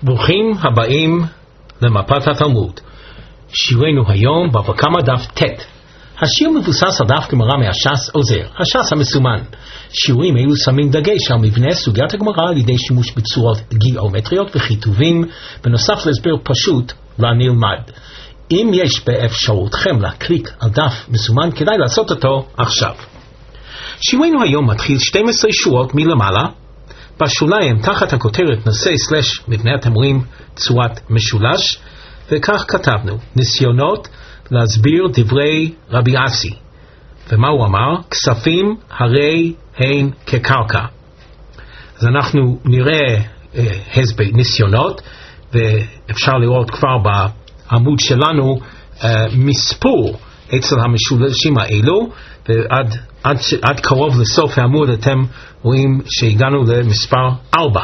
ברוכים הבאים למפת התלמוד. שיעורנו היום בבא קמא דף ט'. השיר מבוסס על דף גמרא מהש"ס עוזר, הש"ס המסומן. שיעורים אלו שמים דגש על מבנה סוגיית הגמרא על ידי שימוש בצורות גיאומטריות וכיתובים, בנוסף להסבר פשוט לנלמד. אם יש באפשרותכם להקליק על דף מסומן, כדאי לעשות אותו עכשיו. שיעורנו היום מתחיל 12 שורות מלמעלה, בשוליים תחת הכותרת נושא/מבנה אתם רואים צורת משולש, וכך כתבנו: ניסיונות להסביר דברי רבי אסי. ומה הוא אמר? כספים הרי הן כקרקע. אז אנחנו נראה הסבר ניסיונות, ואפשר לראות כבר בעמוד שלנו מספור אצל המשולשים האלו, ועד קרוב לסוף העמוד אתם רואים שהגענו למספר 4.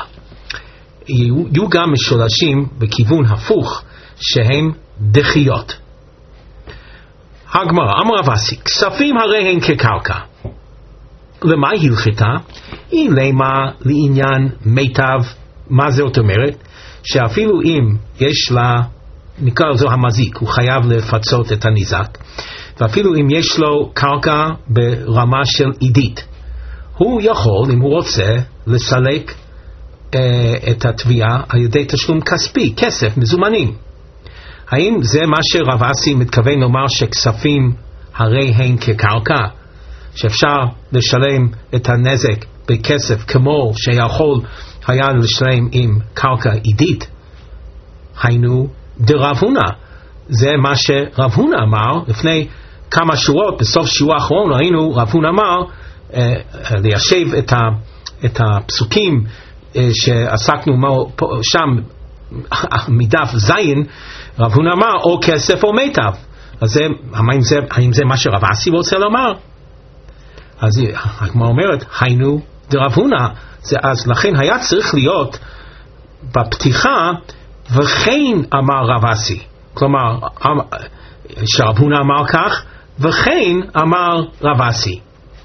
יהיו גם משולשים בכיוון הפוך שהם דחיות. הגמרא, אמר רב אסי, כספים הרי הן כקרקע. למה הלכתה? היא למה לעניין מיטב. מה זאת אומרת? שאפילו אם יש לה, נקרא לזה המזיק, הוא חייב לפצות את הניזק, ואפילו אם יש לו קרקע ברמה של עידית, הוא יכול, אם הוא רוצה, לסלק את התביעה על ידי תשלום כספי, כסף, מזומנים. האם זה מה שרב אסי מתכוון לומר שכספים הרי הן כקרקע? שאפשר לשלם את הנזק בכסף כמו שיכול היה לשלם עם קרקע עידית? היינו דרב הונא. זה מה שרב הונא אמר לפני כמה שורות. בסוף שיעור האחרון ראינו רב הונא אמר ליישב את הפסוקים שעסקנו שם מדף זין. רב הונא אמר או כסף או מיטב. אז האם זה מה שרב אסי רוצה לומר? אז הגמרא אומרת היינו דרב הונא. אז לכן היה צריך להיות בפתיחה וכן אמר רב אסי, כלומר שרב הונא אמר כך וכן אמר רב אסי,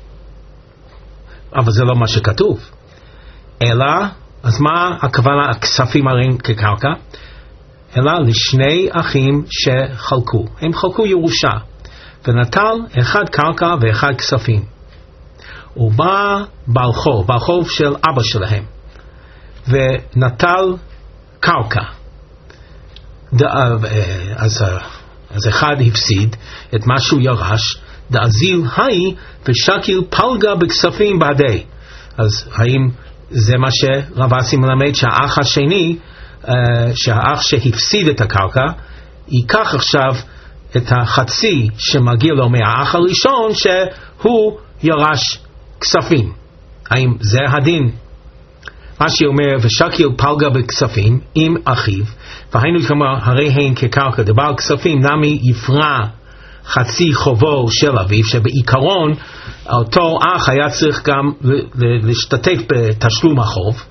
אבל זה לא מה שכתוב. אלא אז מה הכוונה הכספים הרי כקרקע? אלא לשני אחים שחלקו, הם חלקו ירושה, ונטל אחד קרקע ואחד כספים. ובא בעל חוב של אבא שלהם ונטל קרקע. אז אחד הפסיד את מה שהוא ירש, דאזיל היי ושקיל פלגה בכספים בעדי. אז האם זה מה שרב אסי מלמד, שהאח השני, שהאח שהפסיד את הקרקע ייקח עכשיו את החצי שמגיע לו מהאח הראשון שהוא ירש כספים? האם זה הדין? מה שאומר ושקיל פלגה בכספים עם אחיו, והיינו כלומר הרי הן כקרקע, דבר כספים נמי יפרע חצי חובו של אביו, שבעיקרון אותו אח היה צריך גם להשתתף בתשלום החוב.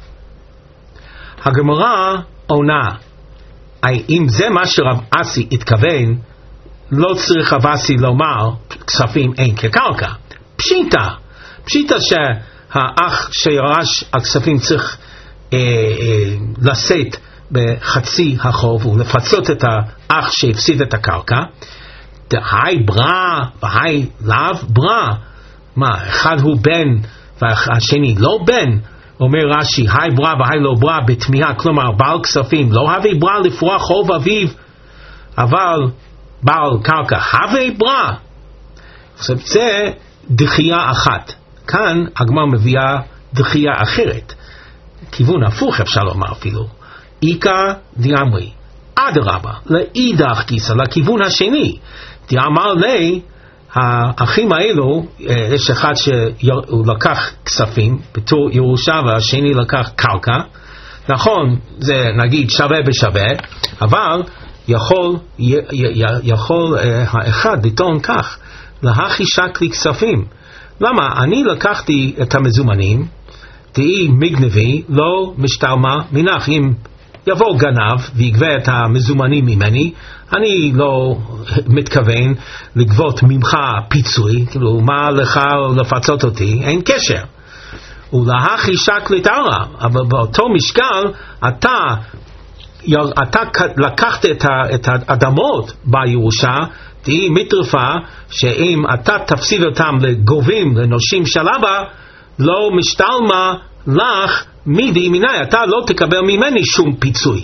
הגמרא עונה, אם זה מה שרב אסי התכוון, לא צריך רב אסי לומר כספים אין כקרקע. פשיטה שהאח שירש הכספים צריך לשאת בחצי החוב ולפצות את האח שהפסיד את הקרקע. דהי ברא והי לאו ברא. מה, אחד הוא בן והשני לא בן? אומר רש"י, היי ברא והי לא ברא בתמיהה, כלומר בעל כספים לא הווי ברא לפרוע חוב אביו, אבל בעל קרקע הווי ברא. עכשיו זה דחייה אחת. כאן הגמרא מביאה דחייה אחרת, כיוון הפוך אפשר לומר אפילו. איקא דיאמרי אדרבה לאידך גיסא, לכיוון השני. דיאמר לי, האחים האלו, יש אחד שהוא לקח כספים בתור ירושה והשני לקח קרקע. נכון, זה נגיד שווה בשווה, אבל יכול האחד לטעון כך, להכי שקלי כספים. למה? אני לקחתי את המזומנים, תהי מגנבי לא משתלמה מנח. אם יבוא גנב ויגבה את המזומנים ממני, אני לא מתכוון לגבות ממך פיצוי, כאילו מה לך לפצות אותי, אין קשר. ולהכי שקלי תרא, אבל באותו משקל אתה אתה לקחת את האדמות בירושה, תהי מטרפה שאם אתה תפסיד אותם לגובים, לנושים של אבא, לא משתלמה לך מידי מיני, אתה לא תקבל ממני שום פיצוי.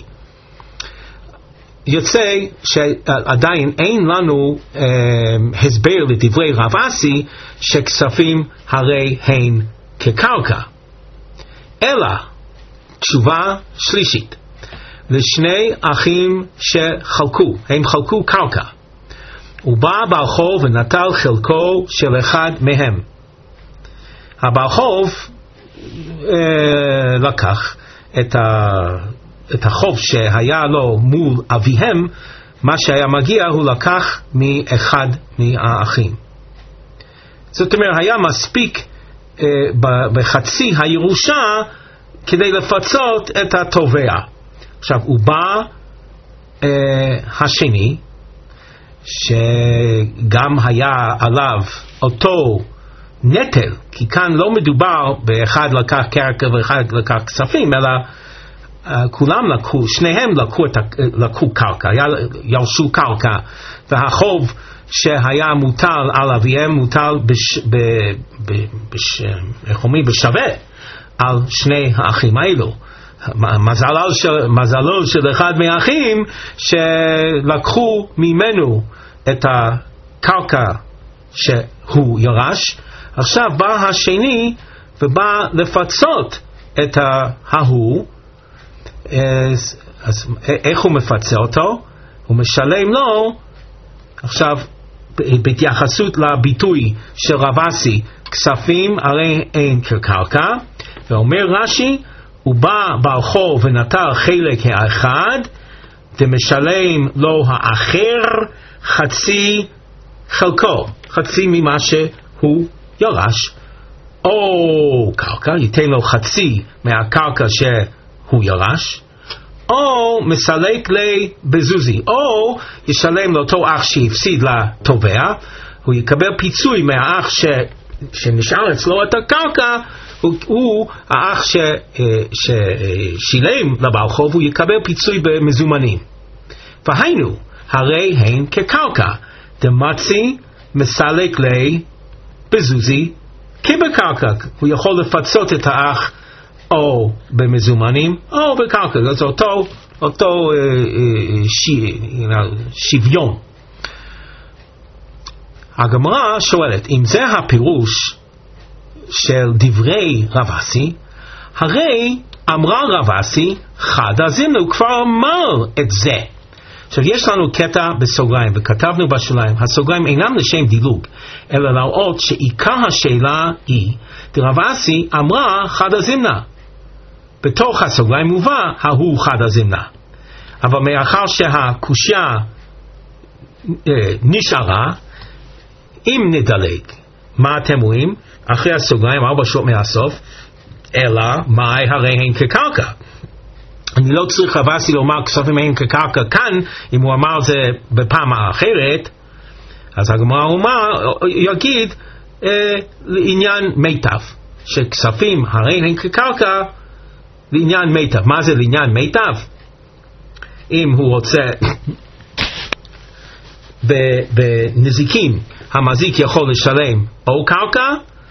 יוצא שעדיין אין לנו הסבר לדברי רב אסי שכספים הרי הן כקרקע. אלא, תשובה שלישית, לשני אחים שחלקו, הם חלקו קרקע. הוא בא בעל חוב ונטל חלקו של אחד מהם. הבעל חוב לקח את החוב שהיה לו מול אביהם, מה שהיה מגיע הוא לקח מאחד מהאחים. זאת אומרת, היה מספיק בחצי הירושה כדי לפצות את התובע. עכשיו, הוא בא השני, שגם היה עליו אותו נטל, כי כאן לא מדובר באחד לקח קרקע ואחד לקח כספים, אלא כולם לקחו, שניהם לקחו קרקע, ירשו קרקע, והחוב שהיה מוטל על אביהם מוטל בשווה על שני האחים האלו. מזלו של אחד מהאחים שלקחו ממנו את הקרקע שהוא ירש. עכשיו בא השני ובא לפצות את ההוא. אז איך הוא מפצה אותו? הוא משלם לו, עכשיו בהתייחסות לביטוי של רב אסי, כספים הרי אין כקרקע, ואומר רש"י, הוא בא בעל חוב ונטל חלק האחד, ומשלם לו האחר חצי חלקו, חצי ממה שהוא ירש, או קרקע, ייתן לו חצי מהקרקע שהוא ירש, או מסלק לי בזוזי, או ישלם לאותו אח שהפסיד לתובע, הוא יקבל פיצוי מהאח שנשאר אצלו את הקרקע, הוא האח ששילם לבעל חוב, הוא יקבל פיצוי במזומנים. והיינו, הרי הן כקרקע, דמצי מסלק לי בזוזי כבקרקע, הוא יכול לפצות את האח או במזומנים או בקרקע, זה אותו שוויון. הגמרא שואלת, אם זה הפירוש של דברי רב אסי, הרי אמרה רב אסי, חד הזימנו, כבר אמר את זה. עכשיו יש לנו קטע בסוגריים, וכתבנו בשוליים, הסוגריים אינם לשם דילוג, אלא להראות שעיקר השאלה היא, דרב אסי אמרה חד הזימנה. בתוך הסוגריים מובא, ההוא חד הזימנה. אבל מאחר שהקושיה נשארה, אם נדלג, מה אתם רואים? אחרי הסוגריים, 4 שורות מהסוף, אלא מאי הרי הן כקרקע. אני לא צריך רב אסי לומר כספים הן כקרקע כאן, אם הוא אמר זה בפעם האחרת, אז הגמרא יגיד לעניין מיטב, שכספים הרי הן כקרקע לעניין מיטב. מה זה לעניין מיטב? אם הוא רוצה בנזיקים, המזיק יכול לשלם או קרקע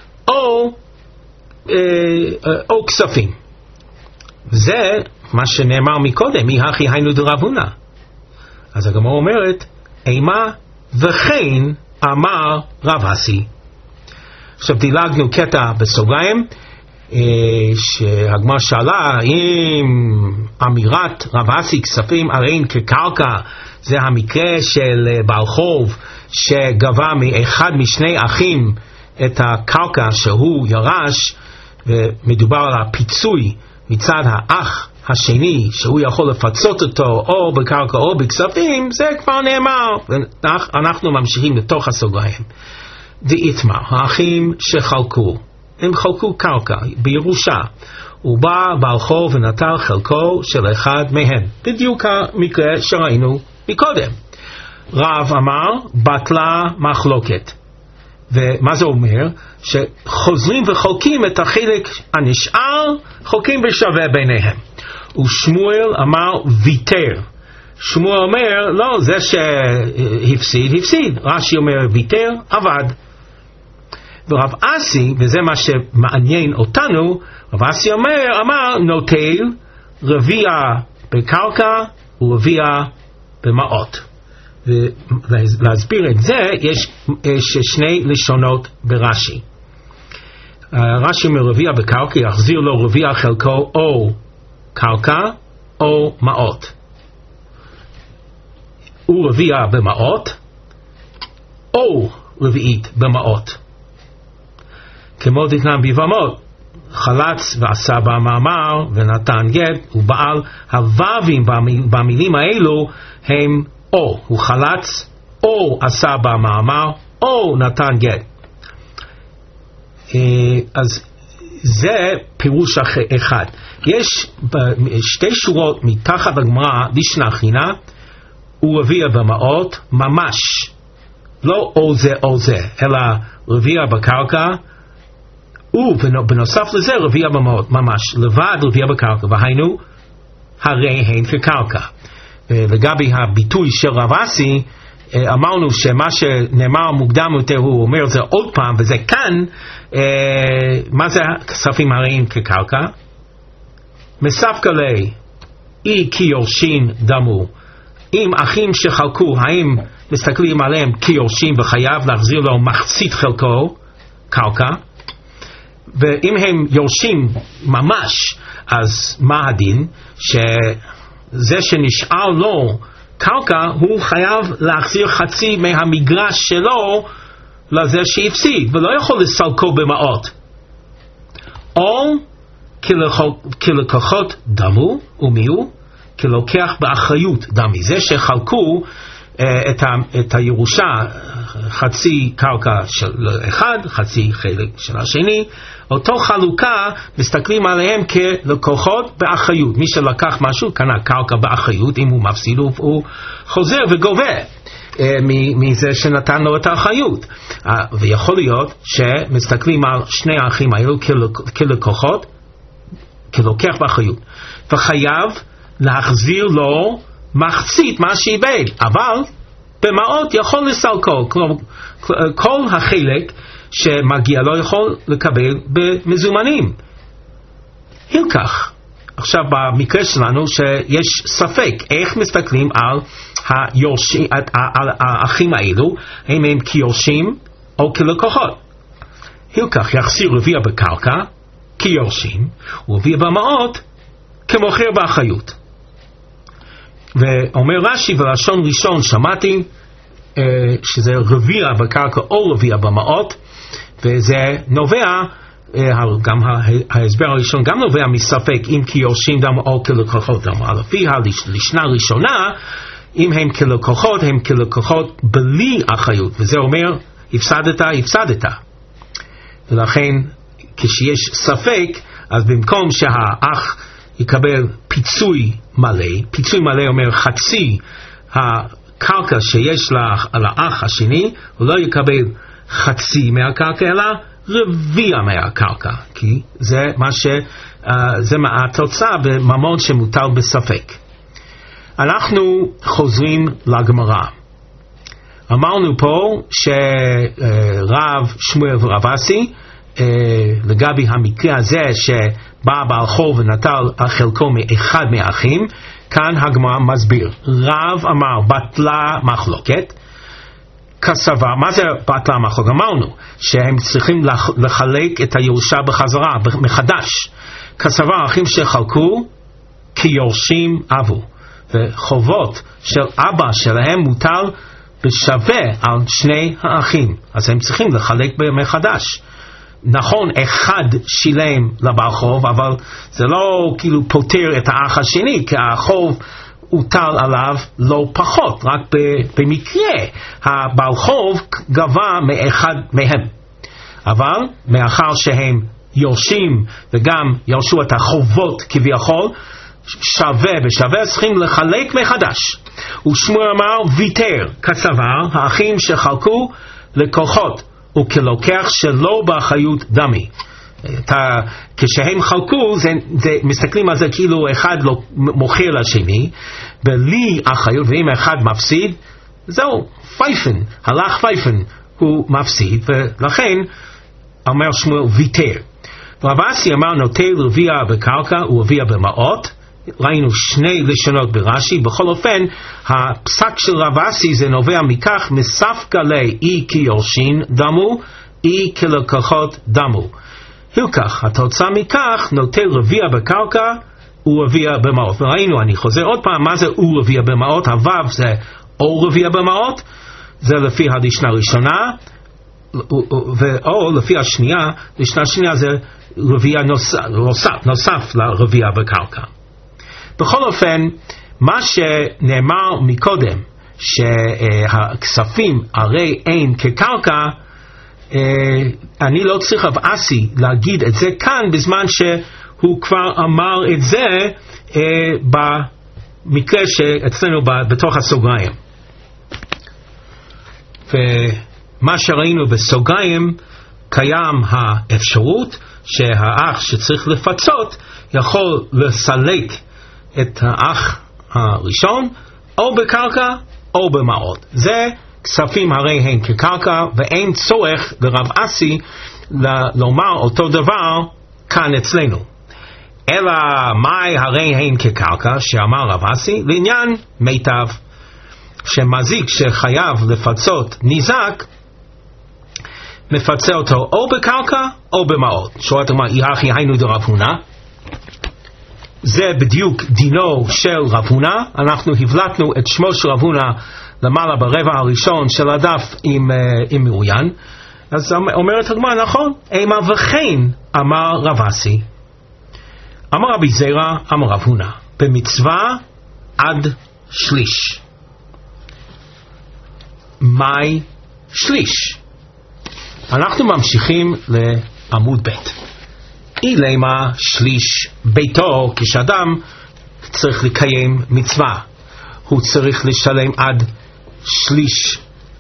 או כספים. זה מה שנאמר מקודם, מי הכי היינו דרב הונא. אז הגמרא אומרת, אימה וכן אמר רב אסי. עכשיו דילגנו קטע בסוגריים, שהגמרא שאלה אם אמירת רב אסי כספים הרי הן כקרקע זה המקרה של בעל חוב שגבה מאחד משני אחים את הקרקע שהוא ירש, ומדובר על הפיצוי מצד האח השני שהוא יכול לפצות אותו או בקרקע או בכספים, זה כבר נאמר. אנחנו ממשיכים לתוך הסוגריים. דאיתמר, האחים שחלקו, הם חלקו קרקע בירושה, הוא בא בעל חוב ונטל חלקו של אחד מהם, בדיוק המקרה שראינו מקודם. רב אמר בטלה מחלוקת. ומה זה אומר? שחוזרים וחולקים את החלק הנשאר, חולקים בשווה ביניהם. ושמואל אמר ויתר. שמואל אומר, לא, זה שהפסיד, הפסיד. רש"י אומר ויתר, עבד. ורב אסי, וזה מה שמעניין אותנו, רב אסי אמר נוטל רביע בקרקע ורביע במעות. ולהסביר את זה יש שני לשונות ברש"י. רש"י אומר רביע בקרקע יחזיר לו רביע חלקו או קרקע או מעות. ורביע במעות או רביעית במעות. כמו דתנן ביבמות, חלץ ועשה במאמר ונתן גט, ובעל הו"בים במילים האלו הם או, הוא חלץ או עשה במאמר או נתן גט. אז זה פירוש אחד. יש שתי שורות מתחת לגמרא לישנא חינה, ורביע במעות ממש, לא או זה או זה, אלא רביע בקרקע, ובנוסף לזה רביע במעות ממש, לבד רביע בקרקע, והיינו הרי הן כקרקע. לגבי הביטוי של רב אסי, אמרנו שמה שנאמר מוקדם יותר הוא אומר זה עוד פעם, וזה כאן, מה זה כספים הרי כקרקע? מספקא ליה אי כי יורשין דמו. אם אחים שחלקו, האם מסתכלים עליהם כיורשים וחייב להחזיר לו מחצית חלקו, קרקע? ואם הם יורשים ממש, אז מה הדין? שזה שנשאר לו קרקע, הוא חייב להחזיר חצי מהמגרש שלו לזה שהפסיד, ולא יכול לסלקו במעות. או כלקוחות דמו, ומי הוא? כלוקח באחריות דמי. זה שחלקו את הירושה, חצי קרקע של אחד, חצי חלק של השני, אותו חלוקה מסתכלים עליהם כלקוחות באחריות. מי שלקח משהו קנה קרקע באחריות, אם הוא מפסיד הוא חוזר וגובה מזה שנתן לו את האחריות. ויכול להיות שמסתכלים על שני האחים האלו כלקוחות, כלוקח באחריות, וחייב להחזיר לו מחצית מה שאיבד, אבל במעות יכול לסלקו. כל החלק שמגיע לו יכול לקבל במזומנים. הלקח. עכשיו במקרה שלנו שיש ספק איך מסתכלים על האחים האלו, האם הם כיורשים או כלקוחות. הלקח יחזיר רביע בקרקע כיורשים, ורביע במעות כמוכר באחריות. ואומר רש"י בלשון ראשון שמעתי שזה רביע בקרקע או רביע במעות, וזה נובע, גם ההסבר הראשון גם נובע מספק אם כיורשים דם או כלקוחות דם. על לפי הלשנה הראשונה, אם הם כלקוחות, הם כלקוחות בלי אחריות, וזה אומר הפסדת. ולכן כשיש ספק, אז במקום שהאח יקבל פיצוי מלא אומר חצי הקרקע שיש לאח השני, הוא לא יקבל חצי מהקרקע אלא רביע מהקרקע, כי זה התוצאה בממון שמוטל בספק. אנחנו חוזרים לגמרא. אמרנו פה שרב שמואל ורב אסי, לגבי המקרה הזה שבא בעל חוב ונטל חלקו מאחד מהאחים, כאן הגמרא מסביר. רב אמר בטלה מחלוקת, כסבה. מה זה בטלה מחלוקת? אמרנו שהם צריכים לחלק את הירושה בחזרה, מחדש. כסבה, האחים שחלקו כיורשים אבו, וחובות של אבא שלהם מוטל בשווה על שני האחים, אז הם צריכים לחלק מחדש. נכון, אחד שילם לבעל חוב, אבל זה לא כאילו פותר את האח השני, כי החוב הוטל עליו לא פחות, רק במקרה הבעל חוב גבה מאחד מהם. אבל מאחר שהם יורשים וגם ירשו את החובות כביכול, שווה בשווה צריכים לחלק מחדש. ושמואל אמר ויתר, כסבר, האחים שחלקו לקוחות וכלוקח שלא באחריות דמי. כשהם חלקו, מסתכלים על זה כאילו אחד לא מוכר לשני, בלי אחריות, ואם אחד מפסיד, זהו, פייפן, הלך פייפן, הוא מפסיד, ולכן אומר שמואל ויתר. רב אסי אמר נוטל רביע בקרקע ורביע במעות. ראינו שני לשונות ברש"י. בכל אופן, הפסק של רב אסי זה נובע מכך, מספקא ליה אי כיורשין דמו, אי כלקוחות דמו. הילקח, התוצאה מכך, נוטל רביע בקרקע ורביע במעות. וראינו, אני חוזר עוד פעם, מה זה ורביע במעות? הוו זה או רביע במעות, זה לפי הלשנה הראשונה, או לפי השנייה, לשנה השנייה זה רביע נוסף לרביע בקרקע. בכל אופן, מה שנאמר מקודם, שהכספים הרי אין כקרקע, אני לא צריך רב אסי להגיד את זה כאן, בזמן שהוא כבר אמר את זה במקרה שאצלנו בתוך הסוגריים. ומה שראינו בסוגריים, קיים האפשרות שהאח שצריך לפצות יכול לסלק את האח הראשון או בקרקע או במעות. זה כספים הרי הם כקרקע, ואין צורך לרב אסי לומר אותו דבר כאן אצלנו. אלא מהי הרי הם כקרקע שאמר רב אסי? לעניין מיטב, שמזיק שחייב לפצות ניזק, מפצה אותו או בקרקע או במעות. שואלת מה, יחי היינו דרב הונא, זה בדיוק דינו של רב הונא. אנחנו הבלטנו את שמו של רב הונא למעלה ברבע הראשון של הדף עם מרוין. אז אומרת הגמרא, נכון, אימה וכן אמר רב אסי. אמר רבי זירא, אמר רב הונא, במצווה עד שליש. מהי שליש? אנחנו ממשיכים לעמוד ב'. אילמה שליש ביתו, כשאדם צריך לקיים מצווה, הוא צריך לשלם עד שליש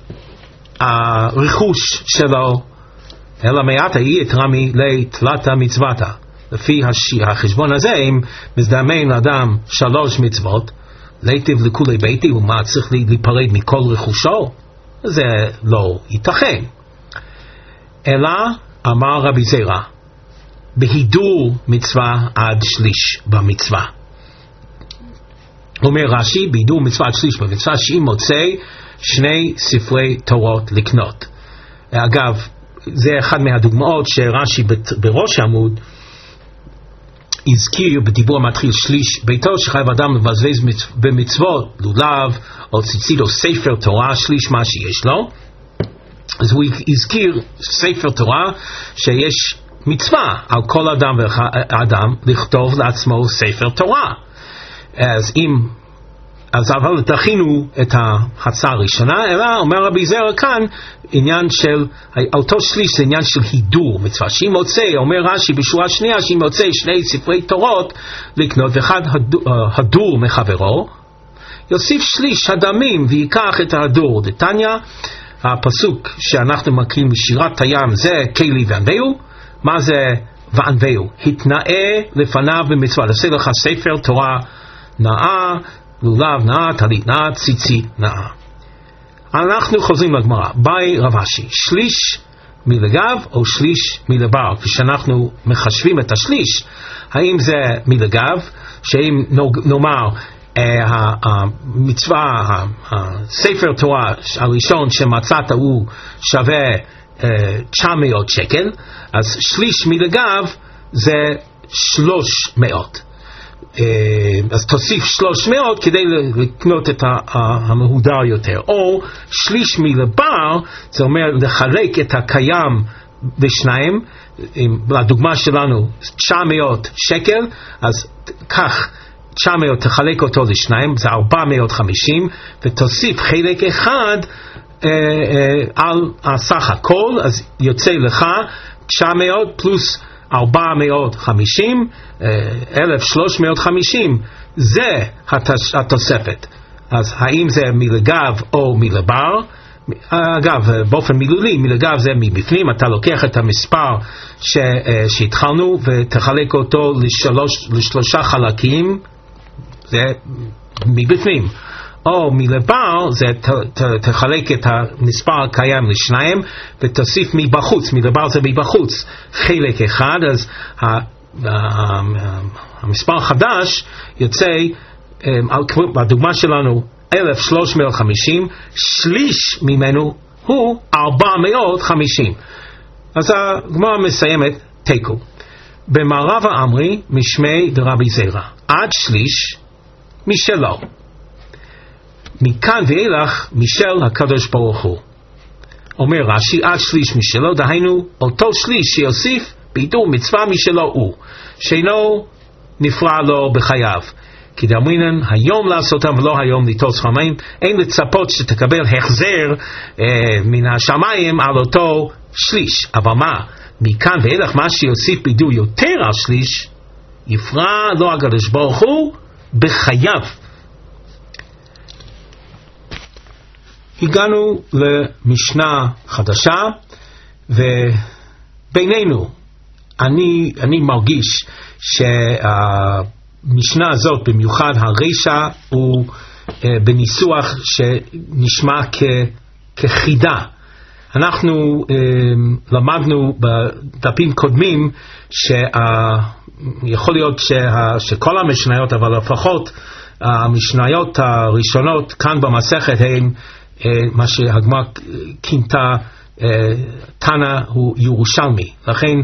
הרכוש שלו, אלא מעט היא יתרמי לתלת המצוותה. לפי החשבון הזה, אם מזדמן לאדם 3 מצוות, להיטיב לכולי ביתי, ומה צריך להיפרד מכל רכושו? זה לא ייתכן. אלא אמר רבי זירא, בהידור מצווה עד שליש במצווה. אומר רש"י, בהידור מצווה עד שליש במצווה, שאם מוצא 2 ספרי תורות לקנות. אגב, זה אחד מהדוגמאות שרש"י בראש העמוד הזכיר בדיבור המתחיל שליש ביתו, שחייב אדם לבזבז במצוות, לולב או ציצית או ספר תורה, שליש מה שיש לו. אז הוא הזכיר ספר תורה שיש מצווה על כל אדם ואדם לכתוב לעצמו ספר תורה. אז אבל תכינו את ההצעה הראשונה, אלא אומר רבי זירא כאן עניין של אותו שליש, זה עניין של הידור מצווה, שאם מוצא, אומר רש"י בשורה שנייה, שאם מוצא 2 ספרי תורות לקנות ואחד הדור מחברו, יוסיף שליש הדמים ויקח את ההדור. דתניא, הפסוק שאנחנו מכירים משירת הים זה כלי וענווהו. מה זה וענווהו? התנאה לפניו במצווה, לעשה לך ספר תורה נאה, לולב נאה, טלית נאה, ציצית נאה. אנחנו חוזרים לגמרא. באי רב אשי, שליש מלגב או שליש מלבר? כשאנחנו מחשבים את השליש, האם זה מלגב, שאם נאמר המצווה, הספר תורה הראשון שמצאת הוא שווה 900 שקל, אז שליש מלגב זה 300. אז תוסיף 300 כדי לקנות את המהודר יותר. או שליש מלבר, זה אומר לחלק את הקיים בשניים. לדוגמה שלנו 900 שקל, אז כך 900 תחלק אותו לשניים, זה 450, ותוסיף חלק אחד על הסך הכל, אז יוצא לך 900 פלוס 450, 1350, זה התוספת. אז האם זה מלגב או מלבר? אגב, באופן מילולי, אגב זה מבפנים, אתה לוקח את המספר שהתחלנו ותחלק אותו לשלושה חלקים, זה מבפנים. או מלבר, זה תחלק את המספר הקיים לשניים ותוסיף מבחוץ, מלבר זה מבחוץ, חלק אחד, אז המספר החדש יוצא, בדוגמה שלנו 1350, שליש ממנו הוא 450. אז הגמרא מסיימת תיקו. במערב האמרי משמי דרבי זירא, עד שליש משלו. מכאן ואילך משל הקדוש ברוך הוא. אומר רש"י, עד שליש משלו, דהיינו אותו שליש שיוסיף בידור מצווה משלו הוא, שאינו נפרע לו בחייו. כי דאמרינן היום לעשותם ולא היום ליטול שכרם, אין לצפות שתקבל החזר מן השמיים על אותו שליש. אבל מה? מכאן ואילך מה שיוסיף בידור יותר על שליש, יפרע לו הקדוש ברוך הוא בחייו. הגענו למשנה חדשה, ובינינו אני מרגיש שהמשנה הזאת, במיוחד הרשע, הוא בניסוח שנשמע כחידה. אנחנו למדנו בדפים קודמים שיכול להיות שכל המשניות, אבל לפחות המשניות הראשונות כאן במסכת הן מה שהגמרא כינתה תנא הוא ירושלמי. לכן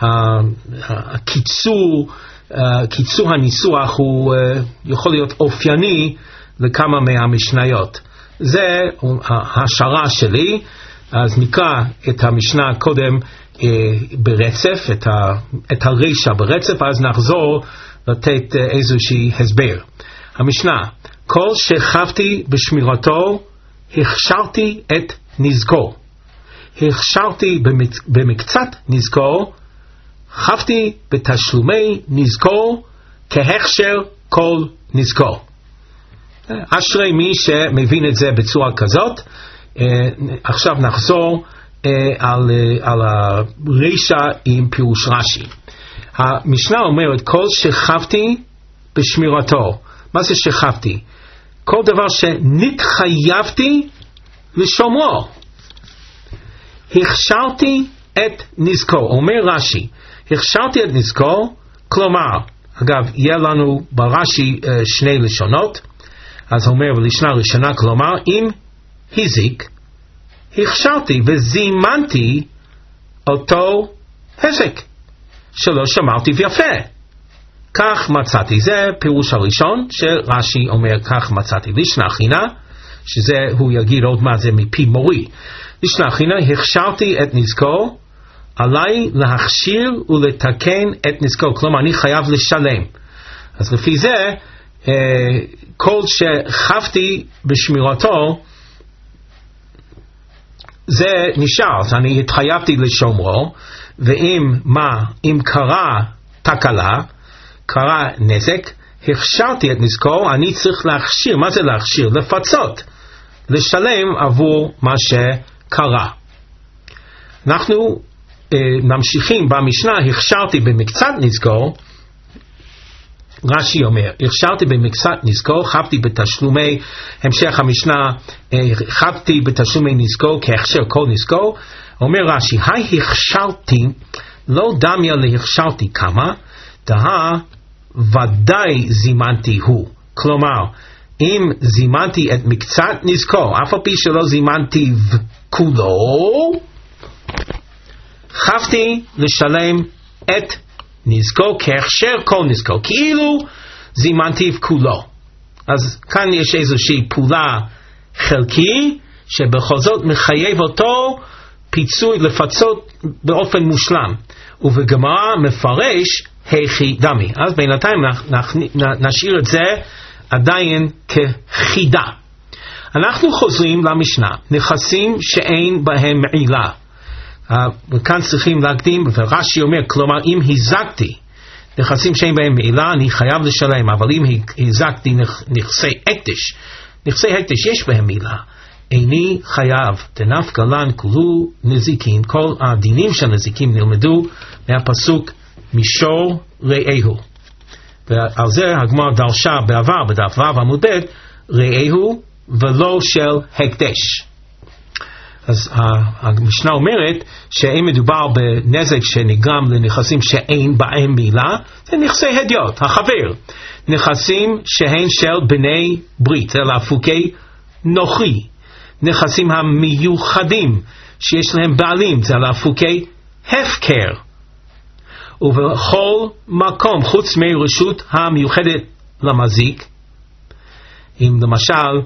קיצור הניסוח הוא יכול להיות אופייני לכמה מהמשניות. זה השערה שלי. אז נקרא את המשנה קודם ברצף, את הרשע ברצף, אז נחזור לתת איזושהי הסבר. המשנה, כל שחבתי בשמירתו הכשרתי את נזקו. הכשרתי במקצת נזקו, חבתי בתשלומי נזקו כהכשר כל נזקו. אשרי מי שמבין את זה בצורה כזאת. עכשיו נחזור על הרשע עם פירוש רש"י. המשנה אומרת כל שחבתי בשמירתו. מה זה שחבתי? כל דבר שנתחייבתי לשומרו. הכשרתי את נזקו. אומר רש"י, הכשרתי את נזקו, כלומר, אגב, יהיה לנו ברש"י שני לשונות, אז אומר בלשנה ראשונה, כלומר, אם הזיק, הכשרתי וזימנתי אותו הזק, שלא שמרתי ויפה. כך מצאתי, זה פירוש הראשון שרש"י אומר כך מצאתי. לשנה חינה, שזה הוא יגיד עוד מה זה מפי מורי. לשנה חינה, הכשרתי את נזקו, עליי להכשיר ולתקן את נזקו, כלומר אני חייב לשלם. אז לפי זה, כל שחבתי בשמירתו, זה נשאר, אז אני התחייבתי לשומרו, ואם קרה תקלה, קרה נזק, הכשרתי את נזקו, אני צריך להכשיר. מה זה להכשיר? לפצות, לשלם עבור מה שקרה. אנחנו ממשיכים במשנה, הכשרתי במקצת נזקו, רש"י אומר, הכשרתי במקצת נזקו, חבתי בתשלומי, המשך המשנה, חבתי בתשלומי נזקו כהכשר כל נזקו. אומר רש"י, הכשרתי, לא דמיה להכשרתי כמה, דהה ודאי זימנתי הוא. כלומר, אם זימנתי את מקצת נזקו, אף על פי שלא זימנתי כולו, חבתי לשלם את נזקו כהכשר כל נזקו, כאילו זימנתי כולו. אז כאן יש איזושהי פעולה חלקי שבכל זאת מחייב אותו פיצוי לפצות באופן מושלם, ובגמרא מפרש הכי דמי. אז בינתיים נשאיר את זה עדיין כחידה. אנחנו חוזרים למשנה, נכסים שאין בהם מעילה. וכאן צריכים להקדים, ורש"י אומר, כלומר אם הזקתי נכסים שאין בהם מעילה אני חייב לשלם, אבל אם הזקתי נכסי הקדש יש בהם מעילה, איני חייב, דנפקא לן כולו נזיקין. כל הדינים של נזיקין נלמדו מהפסוק מישור רעהו, ועל זה הגמרא דרשה בעבר בדף ו' עמוד ב' רעהו ולא של הקדש. אז המשנה אומרת שאם מדובר בנזק שנגרם לנכסים שאין בהם מילה, זה נכסי הדיוט, החבר. נכסים שהן של בני ברית, אלא הפוקי נוכרי. נכסים המיוחדים שיש להם בעלים, זה להפוקי הפקר. ובכל מקום חוץ מרשות המיוחדת למזיק, אם למשל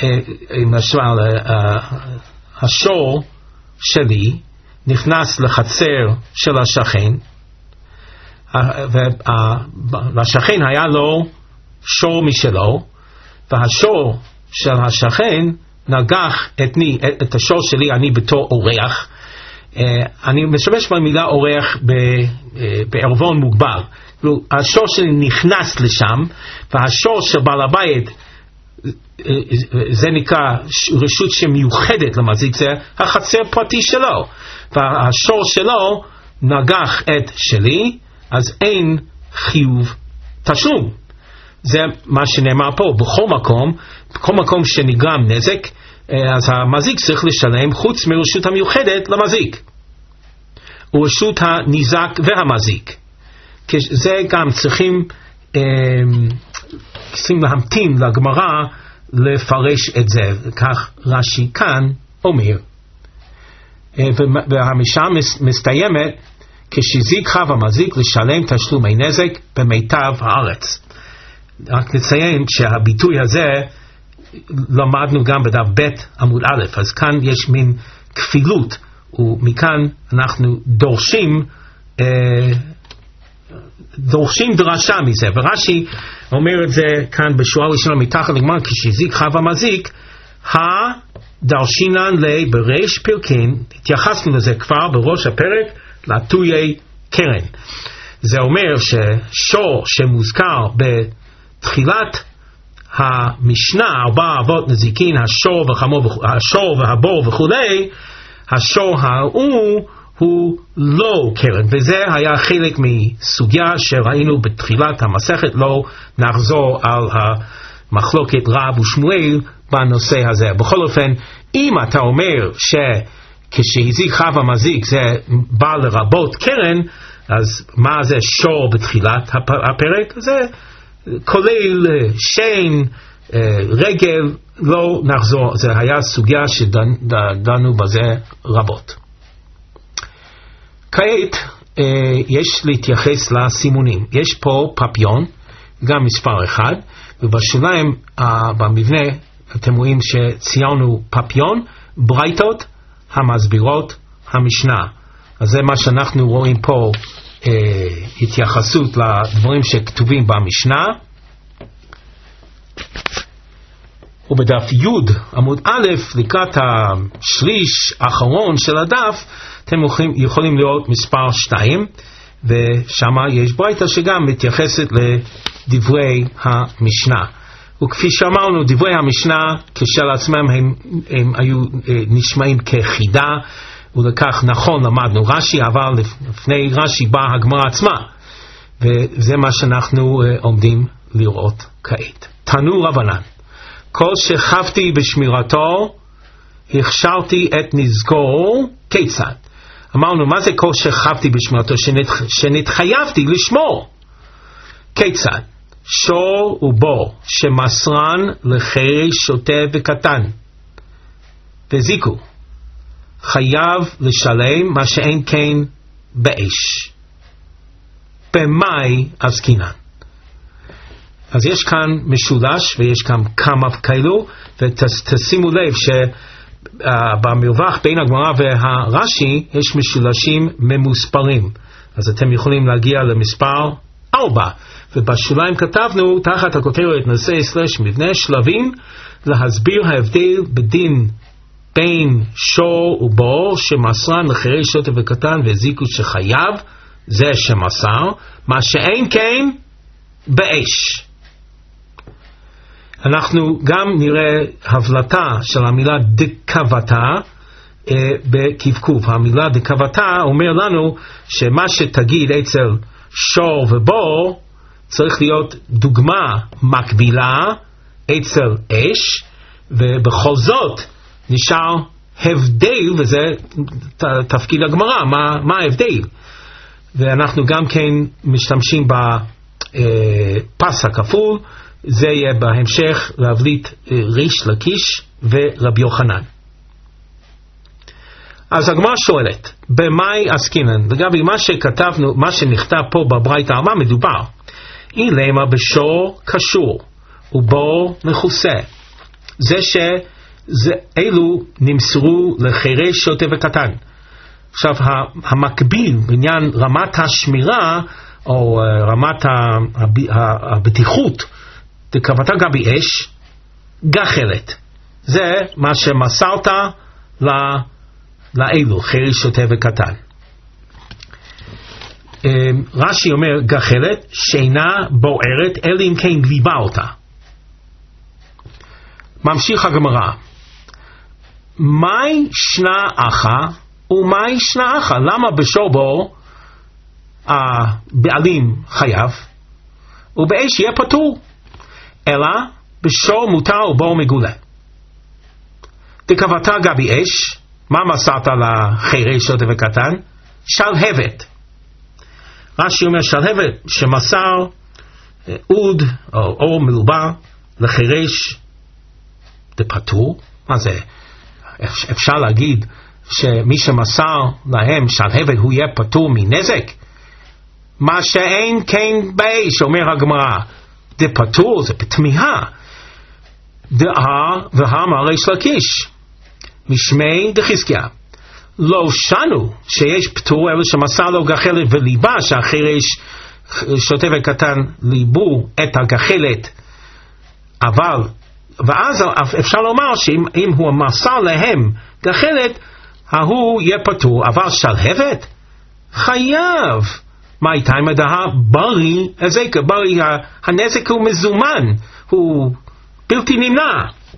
השור שלי נכנס לחצר של השכן, והשכן היה לו שור משלו, והשור של השכן נגח את השור שלי, אני בתור אורח. אני משתמש במילה אורח בערבון מוגבל. השור שלי נכנס לשם, והשור של בעל הבית, זה נקרא רשות שמיוחדת למזיק, זה החצר פרטי שלו, והשור שלו נגח את שלי, אז אין חיוב תשלום. זה מה שנאמר פה. בכל מקום שנגרם נזק, אז המזיק צריך לשלם חוץ מרשות המיוחדת למזיק, ורשות הניזק והמזיק. זה גם צריכים להמתין לגמרא לפרש את זה, כך רש"י כאן אומר. והמשנה מסתיימת כשזיק חב המזיק לשלם תשלומי נזק במיטב הארץ. רק נציין שהביטוי הזה למדנו גם בדף ב' עמוד א', אז כאן יש מין כפילות, ומכאן אנחנו דורשים דרשה מזה, ורש"י אומר את זה כאן בשורה ראשונה מתחת לגמרא, כשזיק חב המזיק הדרשינן לי בריש פרקין, התייחסנו לזה כבר בראש הפרק, לטויי קרן. זה אומר ששור שמוזכר בתחילת המשנה, 4 אבות נזיקין, השור והבור וכולי, השור הוא לא קרן, וזה היה חלק מסוגיה שראינו בתחילת המסכת. לא נחזור על המחלוקת רב ושמואל בנושא הזה. בכל אופן, אם אתה אומר שכשהזיק חב המזיק זה בא לרבות קרן, אז מה זה שור בתחילת הפרק? זה כולל שן, רגל, לא נחזור, זה היה סוגיה שדנו בזה רבות. כעת יש להתייחס לסימונים. יש פה פפיון, גם מספר 1, ובשוליים במבנה אתם רואים שציינו פפיון, ברייתות המסבירות המשנה. אז זה מה שאנחנו רואים פה, התייחסות לדברים שכתובים במשנה. ובדף י' עמוד א', לקראת השליש האחרון של הדף, אתם יכולים לראות מספר 2, ושם יש ברייתא שגם מתייחסת לדברי המשנה. וכפי שאמרנו, דברי המשנה כשלעצמם הם היו נשמעים כחידה, ולכך נכון למדנו רש"י, אבל לפני רש"י באה הגמרא עצמה, וזה מה שאנחנו עומדים לראות כעת. תנו רבנן, כל שחבתי בשמירתו הכשרתי את נזקו. כיצד? אמרנו, מה זה כל שחבתי בשמירתו? שנתחייבתי לשמור. כיצד? שור ובור שמסרן לחיי שוטה וקטן וזיקו, חייב לשלם מה שאין כן באש. במאי עסקינן. אז יש כאן משולש ויש כאן כמה כאלו, ותשימו לב שבמרווח בין הגמרא והרש"י יש משולשים ממוספרים, אז אתם יכולים להגיע למספר 4, ובשוליים כתבנו תחת הכותרת נושא / מבנה שלבים להסביר ההבדל בדין בין שור ובור שמסרן לחיי שוטה וקטן וזיקו שחייב, זה שמסר, מה שאין כן באש. אנחנו גם נראה הבלטה של המילה דקבתה בקבקוב. המילה דקבתה אומר לנו שמה שתגיד אצל שור ובור צריך להיות דוגמה מקבילה אצל אש, ובכל זאת נשאר הבדל, וזה תפקיד הגמרא, מה ההבדל? ואנחנו גם כן משתמשים בפס הכפול, זה יהיה בהמשך להבליט ריש לקיש ורבי יוחנן. אז הגמרא שואלת, במאי עסקינן? לגבי מה שכתבנו, מה שנכתב פה בברייתא, על מה מדובר? אילמה בשור קשור ובור מכוסה. אלו נמסרו לחירש, שוטה וקטן. עכשיו המקביל בעניין רמת השמירה או רמת הבטיחות דקבתה גבי אש, גחלת. זה מה שמסרת לאלו, חירש, שוטה וקטן. רש"י אומר גחלת שאינה בוערת אלא אם כן ליבה אותה. ממשיך הגמרא, מהי שנה אחא ומהי שנה אחא? למה בשור בור הבעלים חייב ובאש יהיה פטור, אלא בשור מותר ובור מגולה? דקבתה גבי אש, מה מסרת לחירש, שוטה וקטן? שלהבת. רש"י אומר שלהבת שמסר אוד או אור מלובע לחירש דפטור. מה זה? אפשר להגיד שמי שמסר להם שלהבת הוא יהיה פטור מנזק? מה שאין כן באש, אומר הגמרא, דפטור זה בתמיהה. והאמר ריש לקיש משמי דחזקיה, לא שנו שיש פטור אלא שמסר לו גחלת וליבה, שהחירש, שוטה וקטן ליבו את הגחלת, אבל ואז אפשר לומר שאם הוא מסר להם גחלת, ההוא יהיה פטור, אבל שלהבת חייב. מה איתה עם הדעה? ברי הזקה, ברי הנזק הוא מזומן, הוא בלתי נמנע.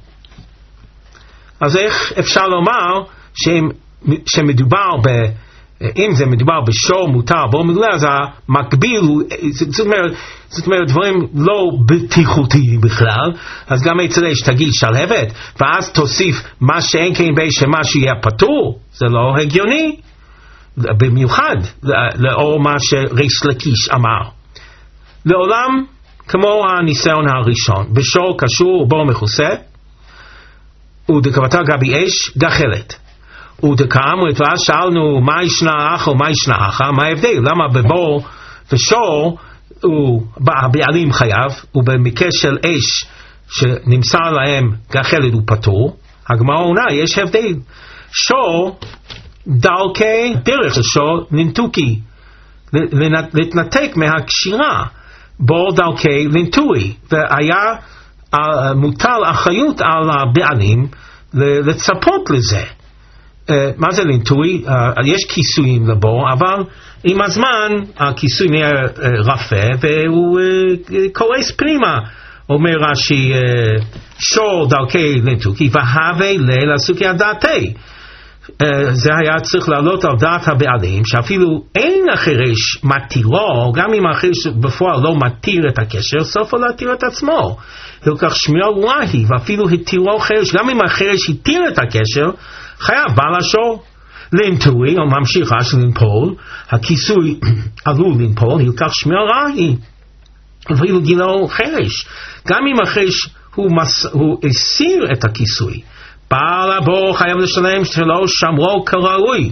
אז איך אפשר לומר שמדובר אם זה מדובר בשור מותר בור מגולה, אז המקביל הוא, זאת אומרת דברים לא בטיחותיים בכלל, אז גם אצל אש תגיד שלהבת ואז תוסיף מה שאין כן באש שמה שיהיה פטור, זה לא הגיוני, במיוחד לאור מה שריש לקיש אמר. לעולם כמו הניסיון הראשון, בשור קשור בור מכוסה ודקבתה גבי אש גחלת. ודקאמרו, ואז שאלנו מה ישנה אחא ומה ישנה אחא, מה ההבדל? למה בבור ושור הבעלים חייב ובמקרה של אש שנמסר להם גחלת הוא פטור? הגמרא עונה יש הבדל. שור דרכי דרך השור ננתוקי, להתנתק מהקשירה, בור דרכי לנטוי, והיה מוטל אחריות על הבעלים לצפות לזה. מה זה לנטוי? יש כיסויים לבור, אבל עם הזמן הכיסוי נהיה רפה והוא קורס פנימה. אומר רש"י, שור דרכי לנטוקי והווה ליל עסוקי הדעתי. זה היה צריך לעלות על דעת הבעלים, שאפילו אין החירש מתירו, גם אם החירש בפועל לא מתיר את הקשר, סופו להתיר את עצמו. הלקח שמירה אולי, ואפילו התירו חירש, גם אם החירש התיר את הקשר, חייב בעל השור. לנטוי, או ממשיכה של לנפול, הכיסוי עלול לנפול, הלקח שמירה אולי. ואפילו גילו חירש, גם אם החירש הוא הסיר את הכיסוי, בעל הבור חייב לשלם שלא שמרו כראוי.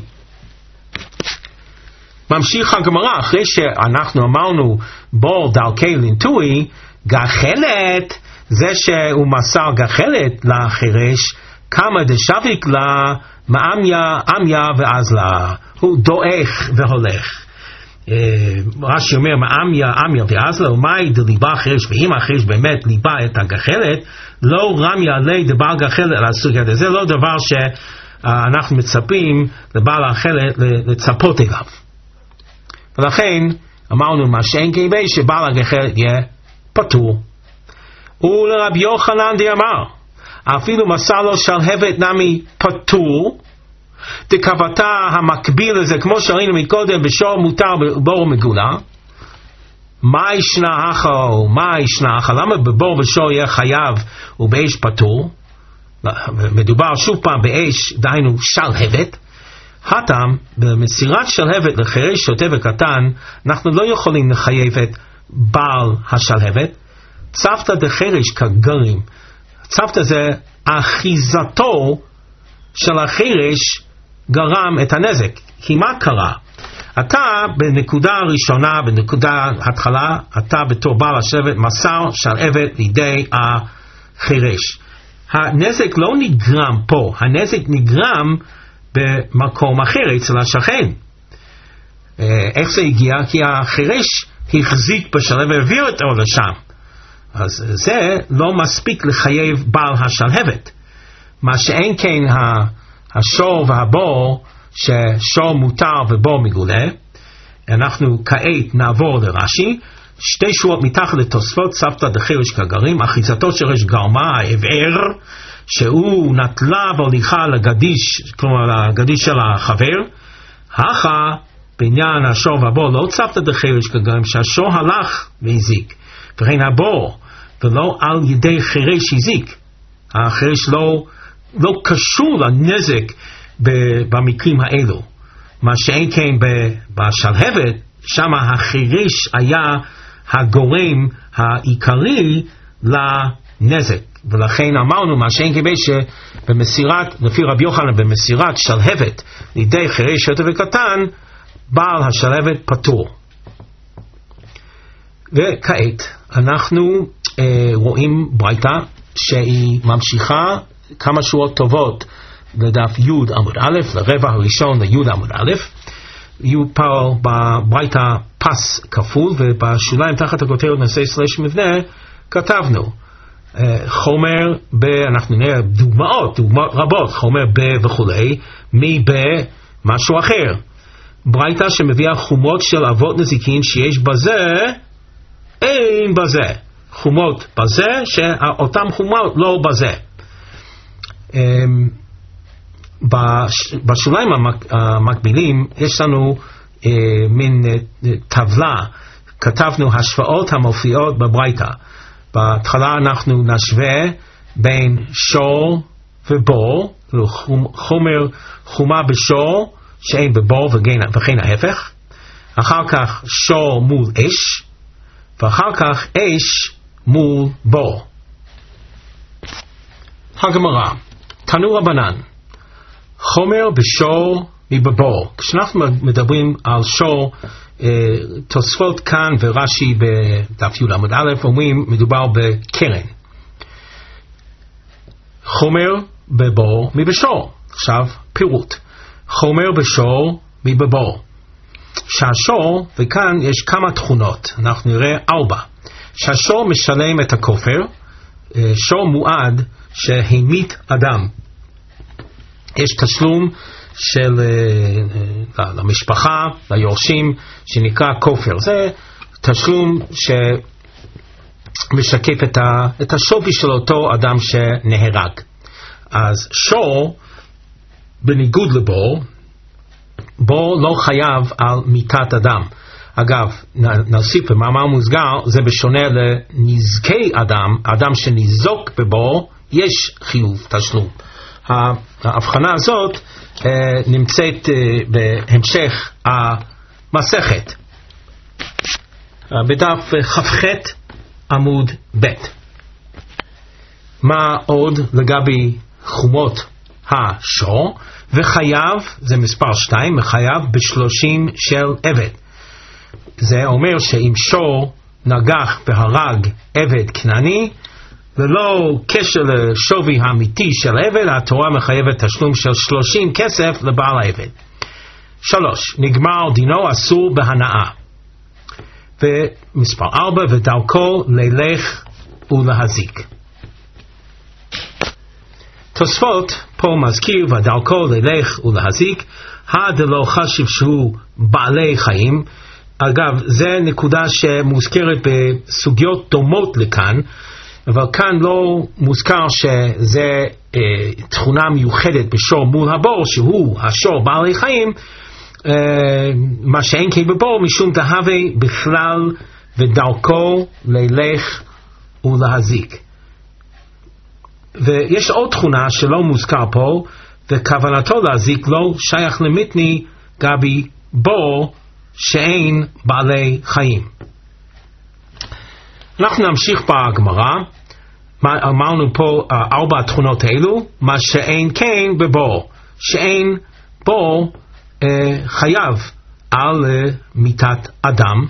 ממשיך הגמרא, אחרי שאנחנו אמרנו בור דרכי לנטוי, גחלת, זה שהוא מסר גחלת לחירש, כמה דשביק לה מאמיה ואז לה, הוא דועך והולך. רש"י אומר מאמיה ואז לה, ומאי דליבה חירש, ואם החירש באמת ליבה את הגחלת, לא רמיה עלי דבעל גחלת על הסוגיה. זה לא דבר שאנחנו מצפים לבעל הגחלת לצפות אליו. ולכן אמרנו מה שאין כאבי שבעל הגחלת יהיה פטור. ולרבי יוחנן דאמר, אפילו מסר לו שלהבת נמי פטור, דקבתה המקביל לזה, כמו שראינו מקודם, בשור מותר בבור מגולה. מה ישנה אחר? למה בבור ושור יהיה חייב ובאש פטור? מדובר שוב פעם באש, דהיינו שלהבת. הטעם, במסירת שלהבת לחירש שוטה וקטן, אנחנו לא יכולים לחייב את בעל השלהבת. צוותא דחירש כגרים. צוותא זה אחיזתו של החירש גרם את הנזק. כי מה קרה? אתה בנקודה הראשונה, בנקודה התחלה, אתה בתור בעל השלהבת מסר שלהבת לידי החירש. הנזק לא נגרם פה, הנזק נגרם במקום אחר, אצל השכן. איך זה הגיע? כי החירש החזיק בשלהבת והעביר אותו לשם. אז זה לא מספיק לחייב בעל השלהבת. מה שאין כן השור והבור, ששור מותר ובור מגולה. אנחנו כעת נעבור לרש"י. 2 שורות מתחת לתוספות, צוותא דחירש כגרים, אחיזתו של חירש גרמה, העבר, שהוא נטלה והוליכה לגדיש, כלומר לגדיש של החבר. הכה בעניין השור והבור לא צוותא דחירש כגרים, שהשור הלך והזיק, וכן הבור, ולא על ידי חירש הזיק. החירש לא קשור לנזק במקרים האלו. מה שאין כן בשלהבת, שם החירש היה הגורם העיקרי לנזק. ולכן אמרנו מה שאין כן שבמסירת, לפי רבי יוחנן, במסירת שלהבת לידי חירש שוטה וקטן, בעל השלהבת פטור. וכעת אנחנו רואים ברייתא שהיא ממשיכה כמה שורות טובות לדף י' עמוד א', לרבע הראשון לי' עמוד א'. יהיו פה בברייתא פס כפול, ובשוליים תחת הכותרת נושא סלש מבנה כתבנו חומר אנחנו נראה דוגמאות רבות, חומר וכולי, משהו אחר. ברייתא שמביאה חומות של אבות נזיקין שיש בזה, אין בזה. חומות בזה, שאותם חומות לא בזה. בשוליים המקבילים יש לנו מין טבלה, כתבנו השוואות המופיעות בברייתא. בהתחלה אנחנו נשווה בין שור ובור, חומה בשור שאין בבור וכן ההפך. אחר כך שור מול אש, ואחר כך אש מול בור. הגמרא, תנו רבנן, חומר בשור מבבור. כשאנחנו מדברים על שור, תוספות כאן ורש"י בדף י' עמוד א' אומרים מדובר בקרן. חומר בבור מבשור. עכשיו פירוט. חומר בשור מבבור. שהשור, וכאן יש כמה תכונות, אנחנו נראה 4. שהשור משלם את הכופר, שור מועד שהמית אדם. יש תשלום של למשפחה, ליורשים, שנקרא כופר. זה תשלום שמשקף את השווי של אותו אדם שנהרג. אז שור, בניגוד לבור, בור לא חייב על מיתת אדם. אגב, נוסיף במאמר מוסגר, זה בשונה לנזקי אדם שניזוק בבור, יש חיוב תשלום. ההבחנה הזאת נמצאת בהמשך המסכת בדף כ"ח עמוד ב'. מה עוד לגבי חומות השור? וחייב, זה מספר 2, מחייב ב30 של עבד. זה אומר שאם שור נגח והרג עבד כנעני, ללא קשר לשווי האמיתי של העבד, התורה מחייבת תשלום של 30 כסף לבעל העבד. 3. נגמר דינו אסור בהנאה. ומספר 4, ודרכו ללך ולהזיק. תוספות פה מזכיר ודרכו ללך ולהזיק, הדלא חשיב שהוא בעלי חיים. אגב, זה נקודה שמוזכרת בסוגיות דומות לכאן. אבל כאן לא מוזכר שזה תכונה מיוחדת בשור מול הבור, שהוא השור בעלי חיים, מה שאין כן בבור, משום תהווה בכלל ודרכו ללך ולהזיק. ויש עוד תכונה שלא מוזכר פה, וכוונתו להזיק לא שייך למיתני גבי בור שאין בעלי חיים. אנחנו נמשיך בגמרא. אמרנו פה 4 תכונות האלו, מה שאין כן בבור, שאין בור חייב על מיתת אדם.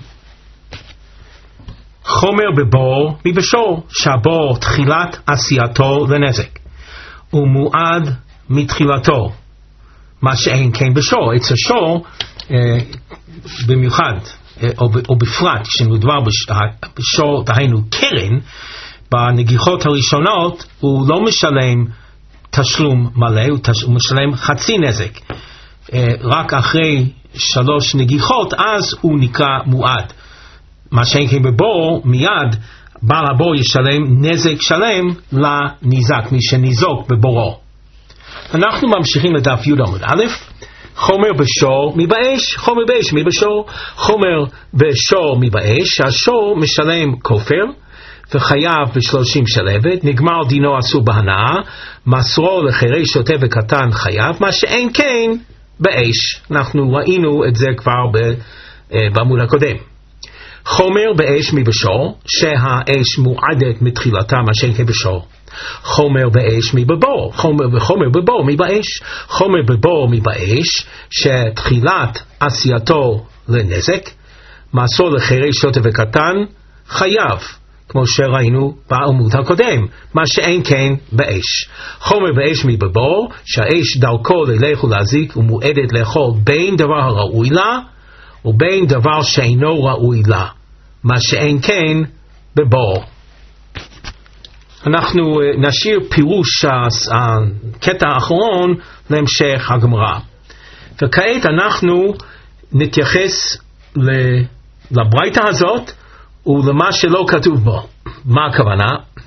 חומר בבור מבשור, שהבור תחילת עשייתו לנזק ומועד מתחילתו, מה שאין כן בשור. אצל שור במיוחד או בפרט כשמדובר בשור, דהיינו קרן, בנגיחות הראשונות הוא לא משלם תשלום מלא, הוא משלם חצי נזק. רק אחרי 3 נגיחות אז הוא נקרא מועד. מה שאין כן בבור, מיד בעל הבור ישלם נזק שלם לניזק, מי שניזוק בבורו. אנחנו ממשיכים לדף י' עמוד א'. חומר בשור מבאש, חומר באש מבשור. חומר בשור מבאש, השור משלם כופר וחייב ב30 שלבת, נגמר דינו אסור בהנאה, מסרו לחירי שוטה וקטן חייב, מה שאין כן באש. אנחנו ראינו את זה כבר בעמוד הקודם. חומר באש מבשור, שהאש מועדת מתחילתה, מה שאין כן בשור. חומר באש מבבור, חומר בבור מבאש. חומר בבור מבאש, שתחילת עשייתו לנזק, מסור לחירי שוטה וקטן חייב, כמו שראינו בעמוד הקודם, מה שאין כן באש. חומר באש מבבור, שהאש דרכו ללך ולהזיק ומועדת לאכול בין דבר הראוי לה ובין דבר שאינו ראוי לה, מה שאין כן בבור. אנחנו נשאיר פירוש הקטע האחרון להמשך הגמרא. וכעת אנחנו נתייחס לברייתא הזאת ולמה שלא כתוב בו. מה הכוונה?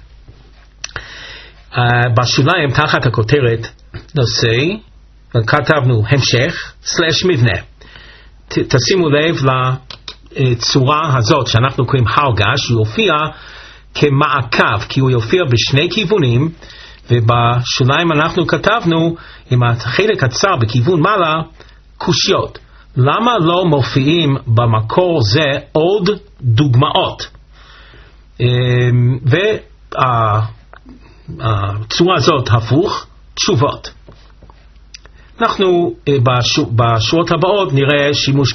בשוליים תחת הכותרת נושא כתבנו המשך / מבנה. תשימו לב לצורה הזאת שאנחנו קוראים הרגש, הוא יופיע כמעקב, כי הוא יופיע בשני כיוונים, ובשוליים אנחנו כתבנו עם החלק הצר בכיוון מעלה קושיות. למה לא מופיעים במקור זה עוד דוגמאות? והצורה הזאת הפוך, תשובות. אנחנו בשורות הבאות נראה שימוש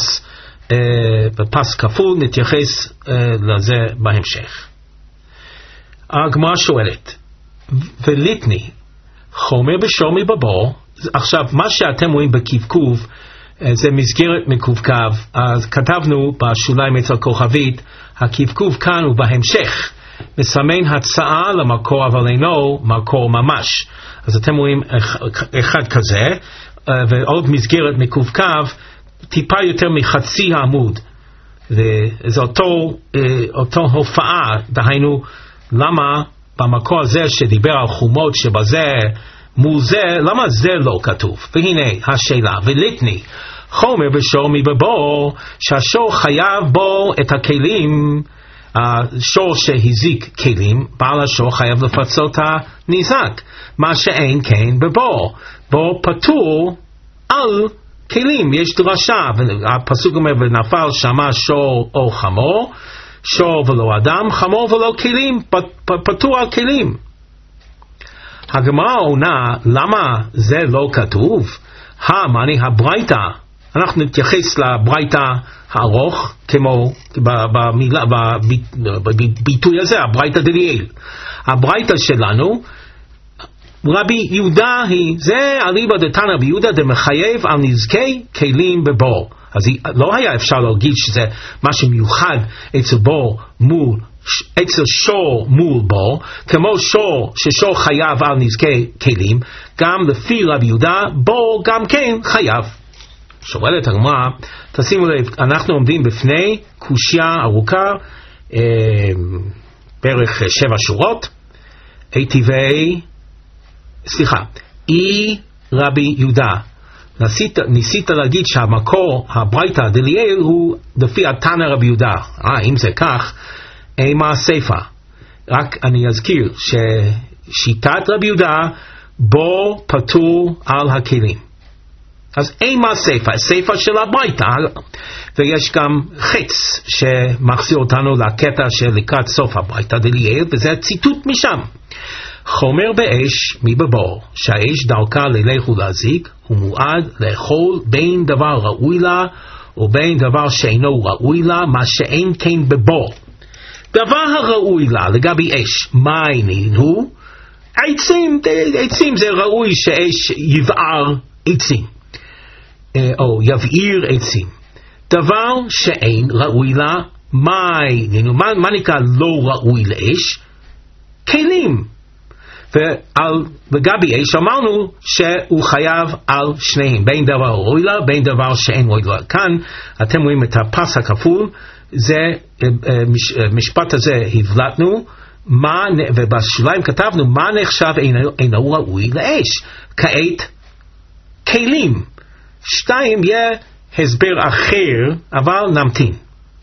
בפס כפול, נתייחס לזה בהמשך. הגמרא שואלת, וליטני, חומר בשור מבבור. עכשיו, מה שאתם רואים בקווקוב, זה מסגרת מקווקב, אז כתבנו בשוליים אצל כוכבית, הקווקוב כאן הוא בהמשך, מסמן הצעה למקור אבל אינו מקור ממש. אז אתם רואים אחד כזה, ועוד מסגרת מקווקב, טיפה יותר מחצי העמוד. וזה אותו הופעה, דהיינו, למה במקור הזה שדיבר על חומות שבזה מול זה, למה זה לא כתוב? והנה השאלה, וליטני, חומר בשור מבבור, שהשור חייב בו את הכלים, השור שהזיק כלים, בעל השור חייב לפצות הניזק, מה שאין כן בבור. בור פטור על כלים, יש דרשה, והפסוק אומר, ונפל שמה שור או חמור, שור ולא אדם, חמור ולא כלים, פטור על כלים. הגמרא עונה, למה זה לא כתוב? מאני הברייתא, אנחנו נתייחס לברייתא הארוך, כמו בביטוי הזה, הברייתא דליאל. הברייתא שלנו, רבי יהודה היא, זה אליבא דתנא רבי יהודה דמחייב על נזקי כלים בבור. אז לא היה אפשר להגיד שזה משהו מיוחד אצל בור מול, אצל שור מול בור, כמו ששור חייב על נזקי כלים, גם לפי רבי יהודה בור גם כן חייב. שואלת הגמרא, תשימו לב, אנחנו עומדים בפני קושיה ארוכה, בערך 7 שורות. רבי יהודה, ניסית להגיד שהמקור הברייתא דליאל הוא לפי התנא רבי יהודה. אם זה כך, אימה סיפא. רק אני אזכיר ששיטת רבי יהודה בו פטור על הכלים. אז אימה סיפא, סיפא של הברייתא. ויש גם חץ שמחזיר אותנו לקטע שלקראת סוף הברייתא דליאל, וזה ציטוט משם. חומר באש מבבור, שהאש דרכה ללך ולהזיק, הוא מועד לאכול בין דבר ראוי לה ובין דבר שאינו ראוי לה, מה שאין כן בבור. דבר הראוי לה לגבי אש, מה העניין הוא? עצים זה ראוי שאש יבער עצים, או יבעיר עצים. דבר שאין ראוי לה, מה העניין? מה נקרא לא ראוי לאש? כלים. ולגבי אש אמרנו שהוא חייב על שניהם, בין דבר ראוי לה, בין דבר שאין ראוי לה. כאן אתם רואים את הפס הכפול, זה משפט הזה הבלטנו, ובשוליים כתבנו מה נחשב אינו ראוי לאש. כעת כלים. 2 יהיה הסבר אחר, אבל נמתין.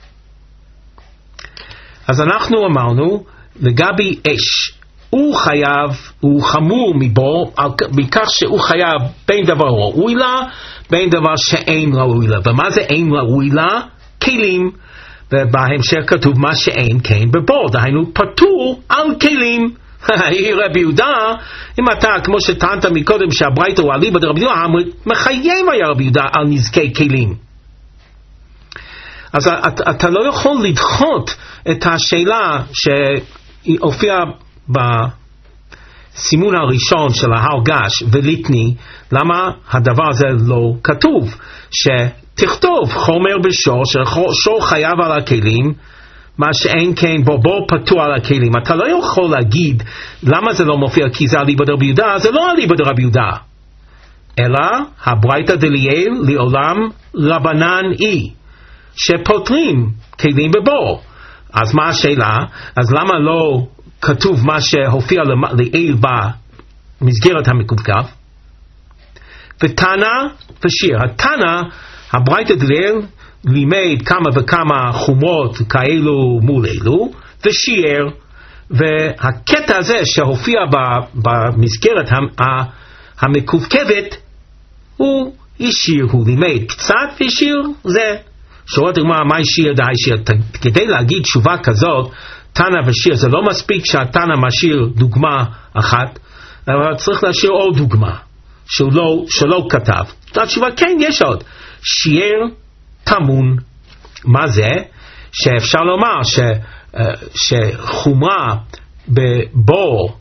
אז אנחנו אמרנו לגבי אש, הוא חייב, הוא חמור מבו, בכך שהוא חייב בין דבר ראוי לה, בין דבר שאין ראוי לה. ומה זה אין ראוי לה? כלים. ובהמשך כתוב מה שאין כן בבור, דהיינו פטור על כלים. רבי יהודה, אם אתה, כמו שטענת מקודם שהברייתא הוא אליבא דרבי יהודה, מחייב היה רבי יהודה על נזקי כלים. אז אתה לא יכול לדחות את השאלה שהופיעה בסימון הראשון של ההר געש וליטני, למה הדבר הזה לא כתוב? שתכתוב חומר בשור, ששור חייב על הכלים, מה שאין כן בור פטור על הכלים. אתה לא יכול להגיד למה זה לא מופיע כי זה אליבא דרבי יהודה, זה לא אליבא דרבי יהודה, אלא הברייתא דליאל לעולם רבנן היא שפותרים כלים בבור. אז מה השאלה? אז למה לא כתוב מה שהופיע לעיל במסגרת המקווקו? ותנא ושיר. התנא, הברייתא דליאל, לימד כמה וכמה חומרות כאלו מול אלו, ושיער, והקטע הזה שהופיע במסגרת המקווקבת, הוא השיר, הוא לימד קצת ושיר זה. שואלת מה השיר דה השיר? כדי להגיד תשובה כזאת, תנא ושיר, זה לא מספיק שהתנא משאיר דוגמה אחת, אבל צריך להשאיר עוד דוגמה שלא כתב. התשובה כן, יש עוד. שיער טמון. מה זה? שאפשר לומר שחומרה בבור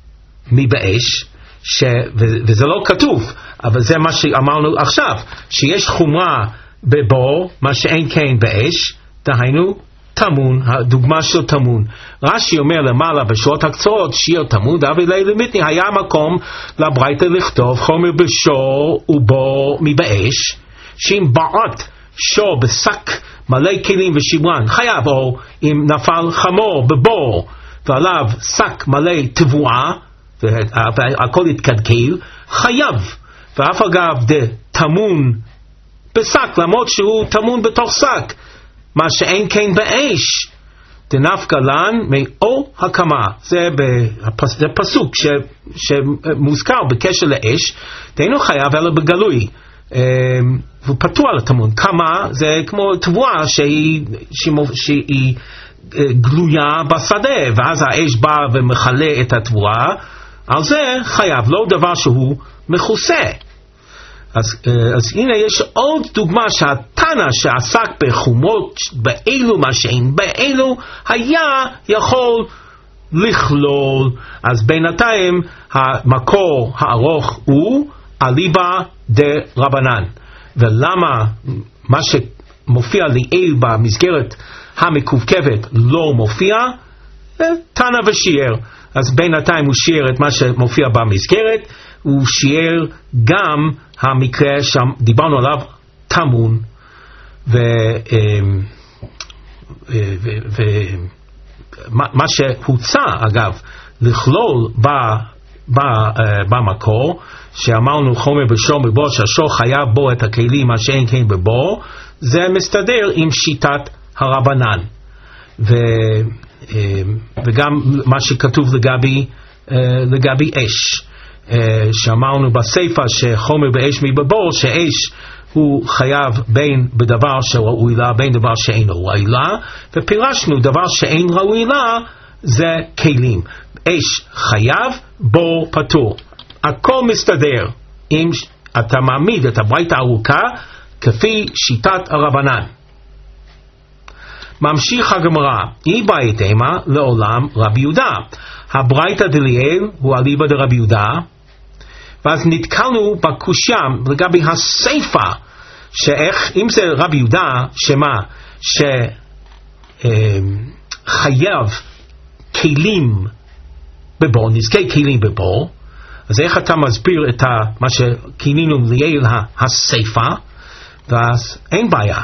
מבאש, וזה לא כתוב, אבל זה מה שאמרנו עכשיו, שיש חומרה בבור, מה שאין כן באש, דהיינו טמון, הדוגמה של טמון. רש"י אומר למעלה בשורות הקצרות, שיר טמון, דאבי לילה מיתני, היה מקום לברייתא לכתוב חומר בשור ובור מבאש, שאם בעט שור בשק מלא כלים ושיברן חייב, או אם נפל חמור בבור ועליו שק מלא תבואה והכל התקלקל, חייב. ואף אגב טמון בשק, למרות שהוא טמון בתוך שק, מה שאין כן באש, דנפקא לן מאור הקמה. זה פסוק שמוזכר בקשר לאש, דהיינו חייב אלא בגלוי, והוא פתוח לטמון. קמה זה כמו תבואה שהיא גלויה בשדה, ואז האש בא ומחלה את התבואה, על זה חייב, לא דבר שהוא מכוסה. אז הנה יש עוד דוגמה שהתנא שעסק בחומות באלו מה שאין באלו היה יכול לכלול. אז בינתיים המקור הארוך הוא אליבא דרבנן. ולמה מה שמופיע לעיל במסגרת המקווקבת לא מופיע? תנא ושיער. אז בינתיים הוא שיער את מה שמופיע במסגרת, הוא שיער גם המקרה שדיברנו עליו טמון, מה שהוצע אגב לכלול במקור, שאמרנו חומר בשור בבור, שהשור חייב בו את הכלים מה שאין כן בבור, זה מסתדר עם שיטת הרבנן, וגם מה שכתוב לגבי אש, שאמרנו בספר שחומר באש מבבור, שאש הוא חייב בין בדבר שראוי לה בין דבר שאין ראוי לה, ופירשנו דבר שאין ראוי לה זה כלים. אש חייב, בור פטור. הכל מסתדר אם אתה מעמיד את הברייתא הארוכה כפי שיטת הרבנן. ממשיך הגמרא, אי בית אימה לעולם רבי יהודה. הברייתא דליאל הוא אליבא דרבי יהודה, ואז נתקלנו בקושיה לגבי הסיפא, שאיך, אם זה רבי יהודה, שמה? שחייב כלים בבור, נזקי כלים בבור, אז איך אתה מסביר את מה שכינינו ליל הסיפא? ואז אין בעיה.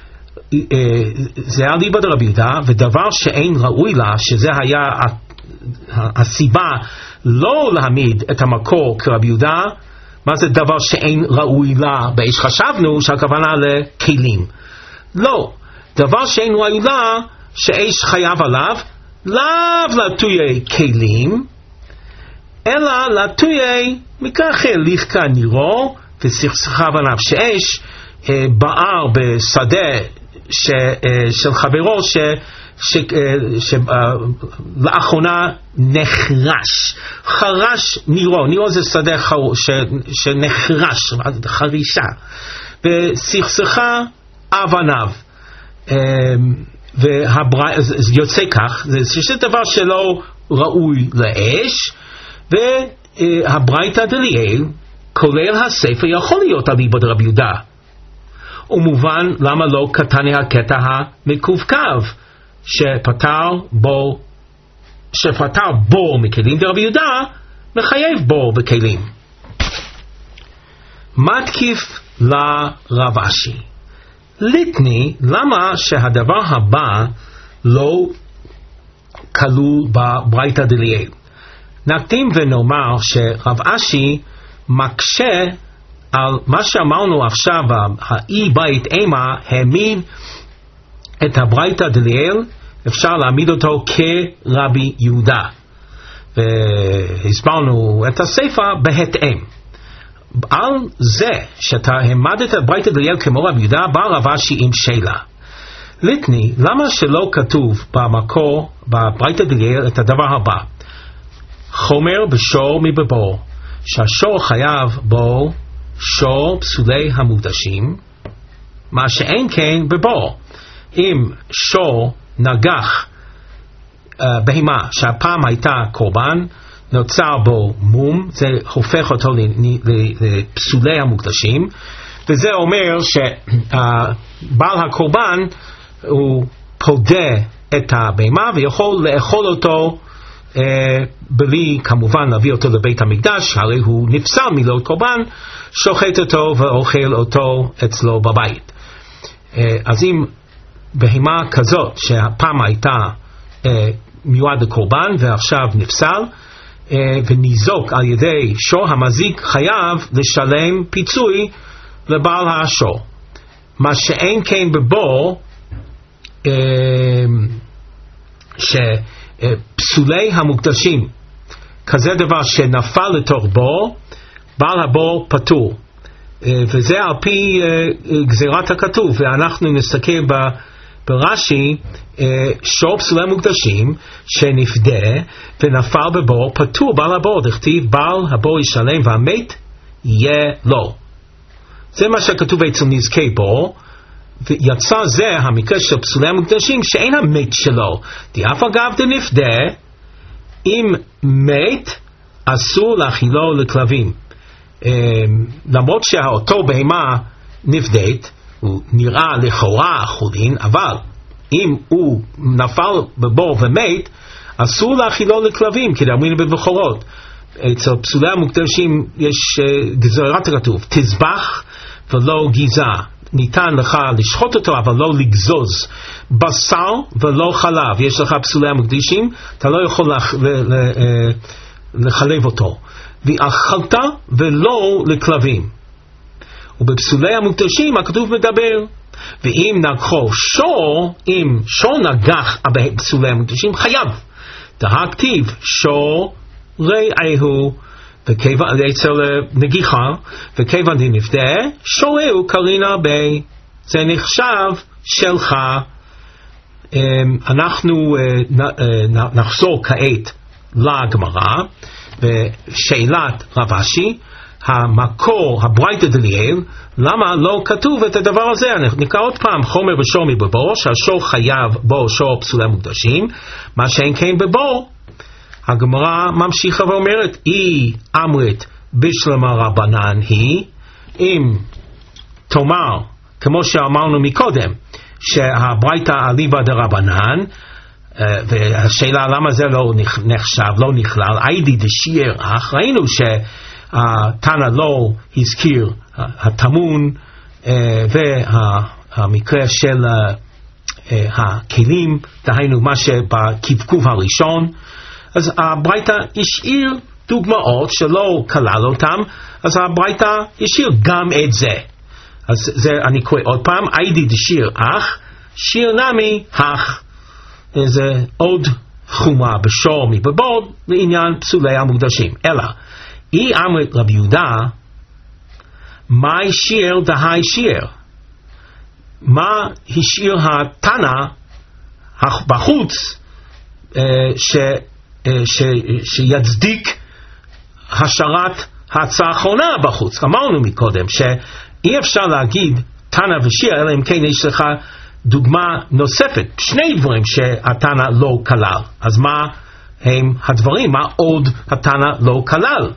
זה אליבא דרבי יהודה, ודבר שאין ראוי לה, שזה היה הסיבה לא להעמיד את המקור כרבי יהודה. מה זה דבר שאין ראוי לה? באש חשבנו שהכוונה לכלים. לא, דבר שאין ראוי לה, שאש חייב עליו, לאו לטויי כלים, אלא לטויי מקרא אחר, ליחקה נירו וסכסכה בניו, שאש בער בשדה של חברו שלאחרונה נחרש, חרש נירו, נירו זה שדה שנחרש, חרישה, וסכסכה אבניו, ויוצא כך, זה דבר שלא ראוי לאש, והברייתא דליאל כולל הספר יכול להיות אליבא דרבי יהודה, ומובן למה לא קטני הקטע המקווקו שפטר בור מכלים, דרבי יהודה מחייב בור בכלים. מתקיף לרב אשי, ליטני, למה שהדבר הבא לא כלול בברייתא דליאל? נקדים ונאמר שרב אשי מקשה על מה שאמרנו עכשיו, האי בית אימה העמיד את הברייתא דליאל, אפשר להעמיד אותו כרבי יהודה, והסברנו את הספר בהתאם. על זה שאתה העמדת את ברייתא דליאל כמו רבי יהודה, בא רב אשי עם שאלה. ליטני, למה שלא כתוב במקור בברייתא דליאל את הדבר הבא? חומר בשור מבבור, שהשור חייב בו שור פסולי המוקדשים, מה שאין כן בבור. אם שור נגח בהמה שהפעם הייתה קורבן, נוצר בו מום, זה הופך אותו לפסולי המוקדשים, וזה אומר שבעל הקורבן הוא פודה את הבהמה ויכול לאכול אותו בלי כמובן להביא אותו לבית המקדש, הרי הוא נפסל מלהיות קורבן, שוחט אותו ואוכל אותו אצלו בבית. אז אם בהמה כזאת שהפעם הייתה מיועד לקורבן ועכשיו נפסל וניזוק על ידי שור, המזיק חייב לשלם פיצוי לבעל השור. מה שאין כן בבור, שפסולי המוקדשים, כזה דבר שנפל לתוך בור, בעל הבור פטור, וזה על פי גזירת הכתוב. ואנחנו נסתכל ברש"י, שור פסולי המוקדשים שנפדה ונפל בבור פטור בעל הבור, דכתיב בעל הבור ישלם והמת יהיה לו. זה מה שכתוב אצל נזקי בור, ויצא זה המקרה של פסולי המוקדשים שאין המת שלו, דאף אגב דנפדה, אם מת אסור להאכילו לכלבים. למרות שאותו בהמה נפדית, הוא נראה לכאורה חולין, אבל אם הוא נפל בבור ומת, אסור להאכילו לכלבים, כי דאמרינן בבכורות. אצל פסולי המוקדשים יש גזירת הכתוב, תזבח ולא גיזה. ניתן לך לשחוט אותו אבל לא לגזוז בשר ולא חלב, יש לך פסולי המקדישים, אתה לא יכול לחלב אותו, ואכלת ולא לכלבים. ובפסולי המקדשים הכתוב מדבר, ואם נגחו שור, אם שור נגח בפסולי המקדשים חייב, דהכתיב שור רעהו, אצל נגיחה, וכיוון דנפדה שורהו קרינה בי, זה נחשב שלך. אנחנו נחזור כעת לגמרא, ושאלת רב אשי, המקור, הברייתא דליאל, למה לא כתוב את הדבר הזה? נקרא עוד פעם, חומר בשור מבבור, שהשור חייב בו שור פסולי המוקדשים, מה שאין כן בבור. הגמרא ממשיכה ואומרת, היא אמרת בשלמה רבנן היא, אם תאמר, כמו שאמרנו מקודם, שהברייתא אליבא דרבנן, והשאלה למה זה לא נחשב, לא נכלל, איידי דשיר אך, ראינו שהתנא לא הזכיר התמון, והמקרה של הכלים, דהיינו מה שבקבקוב הראשון, אז הברייתא השאיר דוגמאות שלא כלל אותם, אז הברייתא השאיר גם את זה. אז זה אני קורא עוד פעם, איידי דשיר אך, שיר נמי אך. זה עוד חומה בשור מבבור לעניין פסולי המוקדשים. אלא, היא אמרת רבי יהודה, מה השאיר דהי שיר? מה השאיר התנא בחוץ שיצדיק השארת ההצעה האחרונה בחוץ? אמרנו מקודם שאי אפשר להגיד תנא ושיר, אלא אם כן יש לך דוגמה נוספת, שני דברים שהתנא לא כלל. אז מה הם הדברים? מה עוד התנא לא כלל?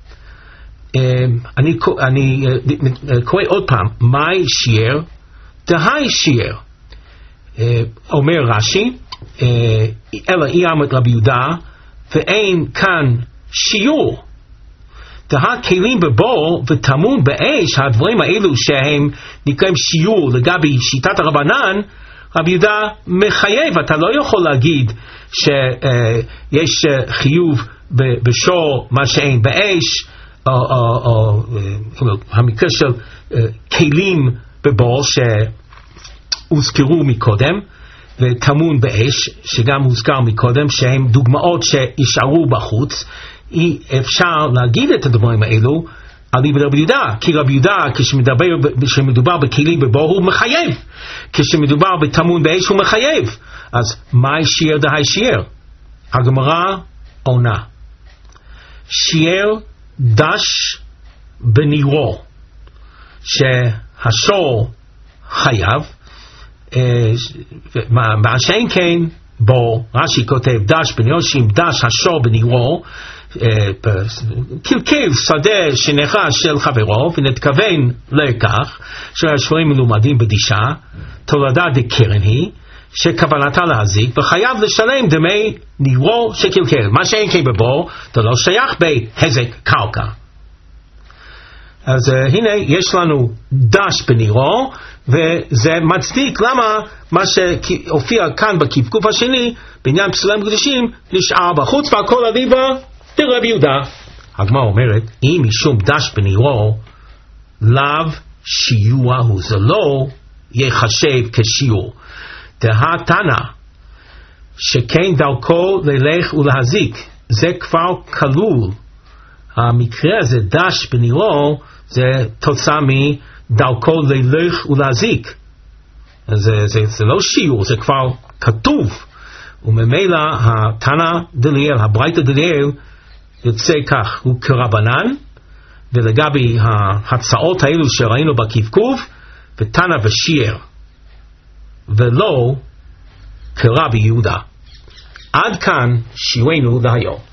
אני קורא עוד פעם, מאי שיר דהי שיר. אומר רש"י, אלא אי אמרת רבי יהודה, ואין כאן שיעור. כלים בבור וטמון באש, הדברים האלו שהם נקראים שיעור לגבי שיטת הרבנן, רבי יהודה מחייב. אתה לא יכול להגיד שיש חיוב בשור מה שאין באש, או המקרה של כלים בבור שהוזכרו מקודם, וטמון באש שגם הוזכר מקודם, שהם דוגמאות שישארו בחוץ. אי אפשר להגיד את הדברים האלו על רבי יהודה, כי רבי יהודה כשמדובר בכלים בבור הוא מחייב, כשמדובר בטמון באש הוא מחייב. אז מה שיר דהי שיר? הגמרא עונה, שיר דש בנירו, שהשור חייב, מה שאין כן בור. רש"י כותב דש בנירו, שאם דש השור בנירו, קלקל שדה שנחש של חברו, ונתכוון לכך שהשפרים מלומדים בדישה, תולדה דקרן היא, שכוונתה להזיק, וחייב לשלם דמי נירו שקלקל. מה שאין כן בבור, זה לא שייך בהזק קרקע. אז הנה יש לנו דש בנירו, וזה מצדיק למה מה שהופיע כאן בקבקוב השני בעניין פסולי המקדשים נשאר בחוץ, והכל אליבא דרבי יהודה. הגמרא אומרת, אם משום דש בנירו לאו שיוע הוא, זה לא יחשב כשיעור. דהתנא שכן דרכו ללך ולהזיק, זה כבר כלול. המקרה הזה דש בנירו זה תוצאה מדרכו ללך ולהזיק. זה לא שיעור, זה כבר כתוב. וממילא התנא דליאל, הברייתא דליאל, יוצא כך, הוא כרבנן, ולגבי ההצעות האלו שראינו בקבקוב, ותנא ושיר, ולא כרבי יהודה. עד כאן שיעורנו להיום.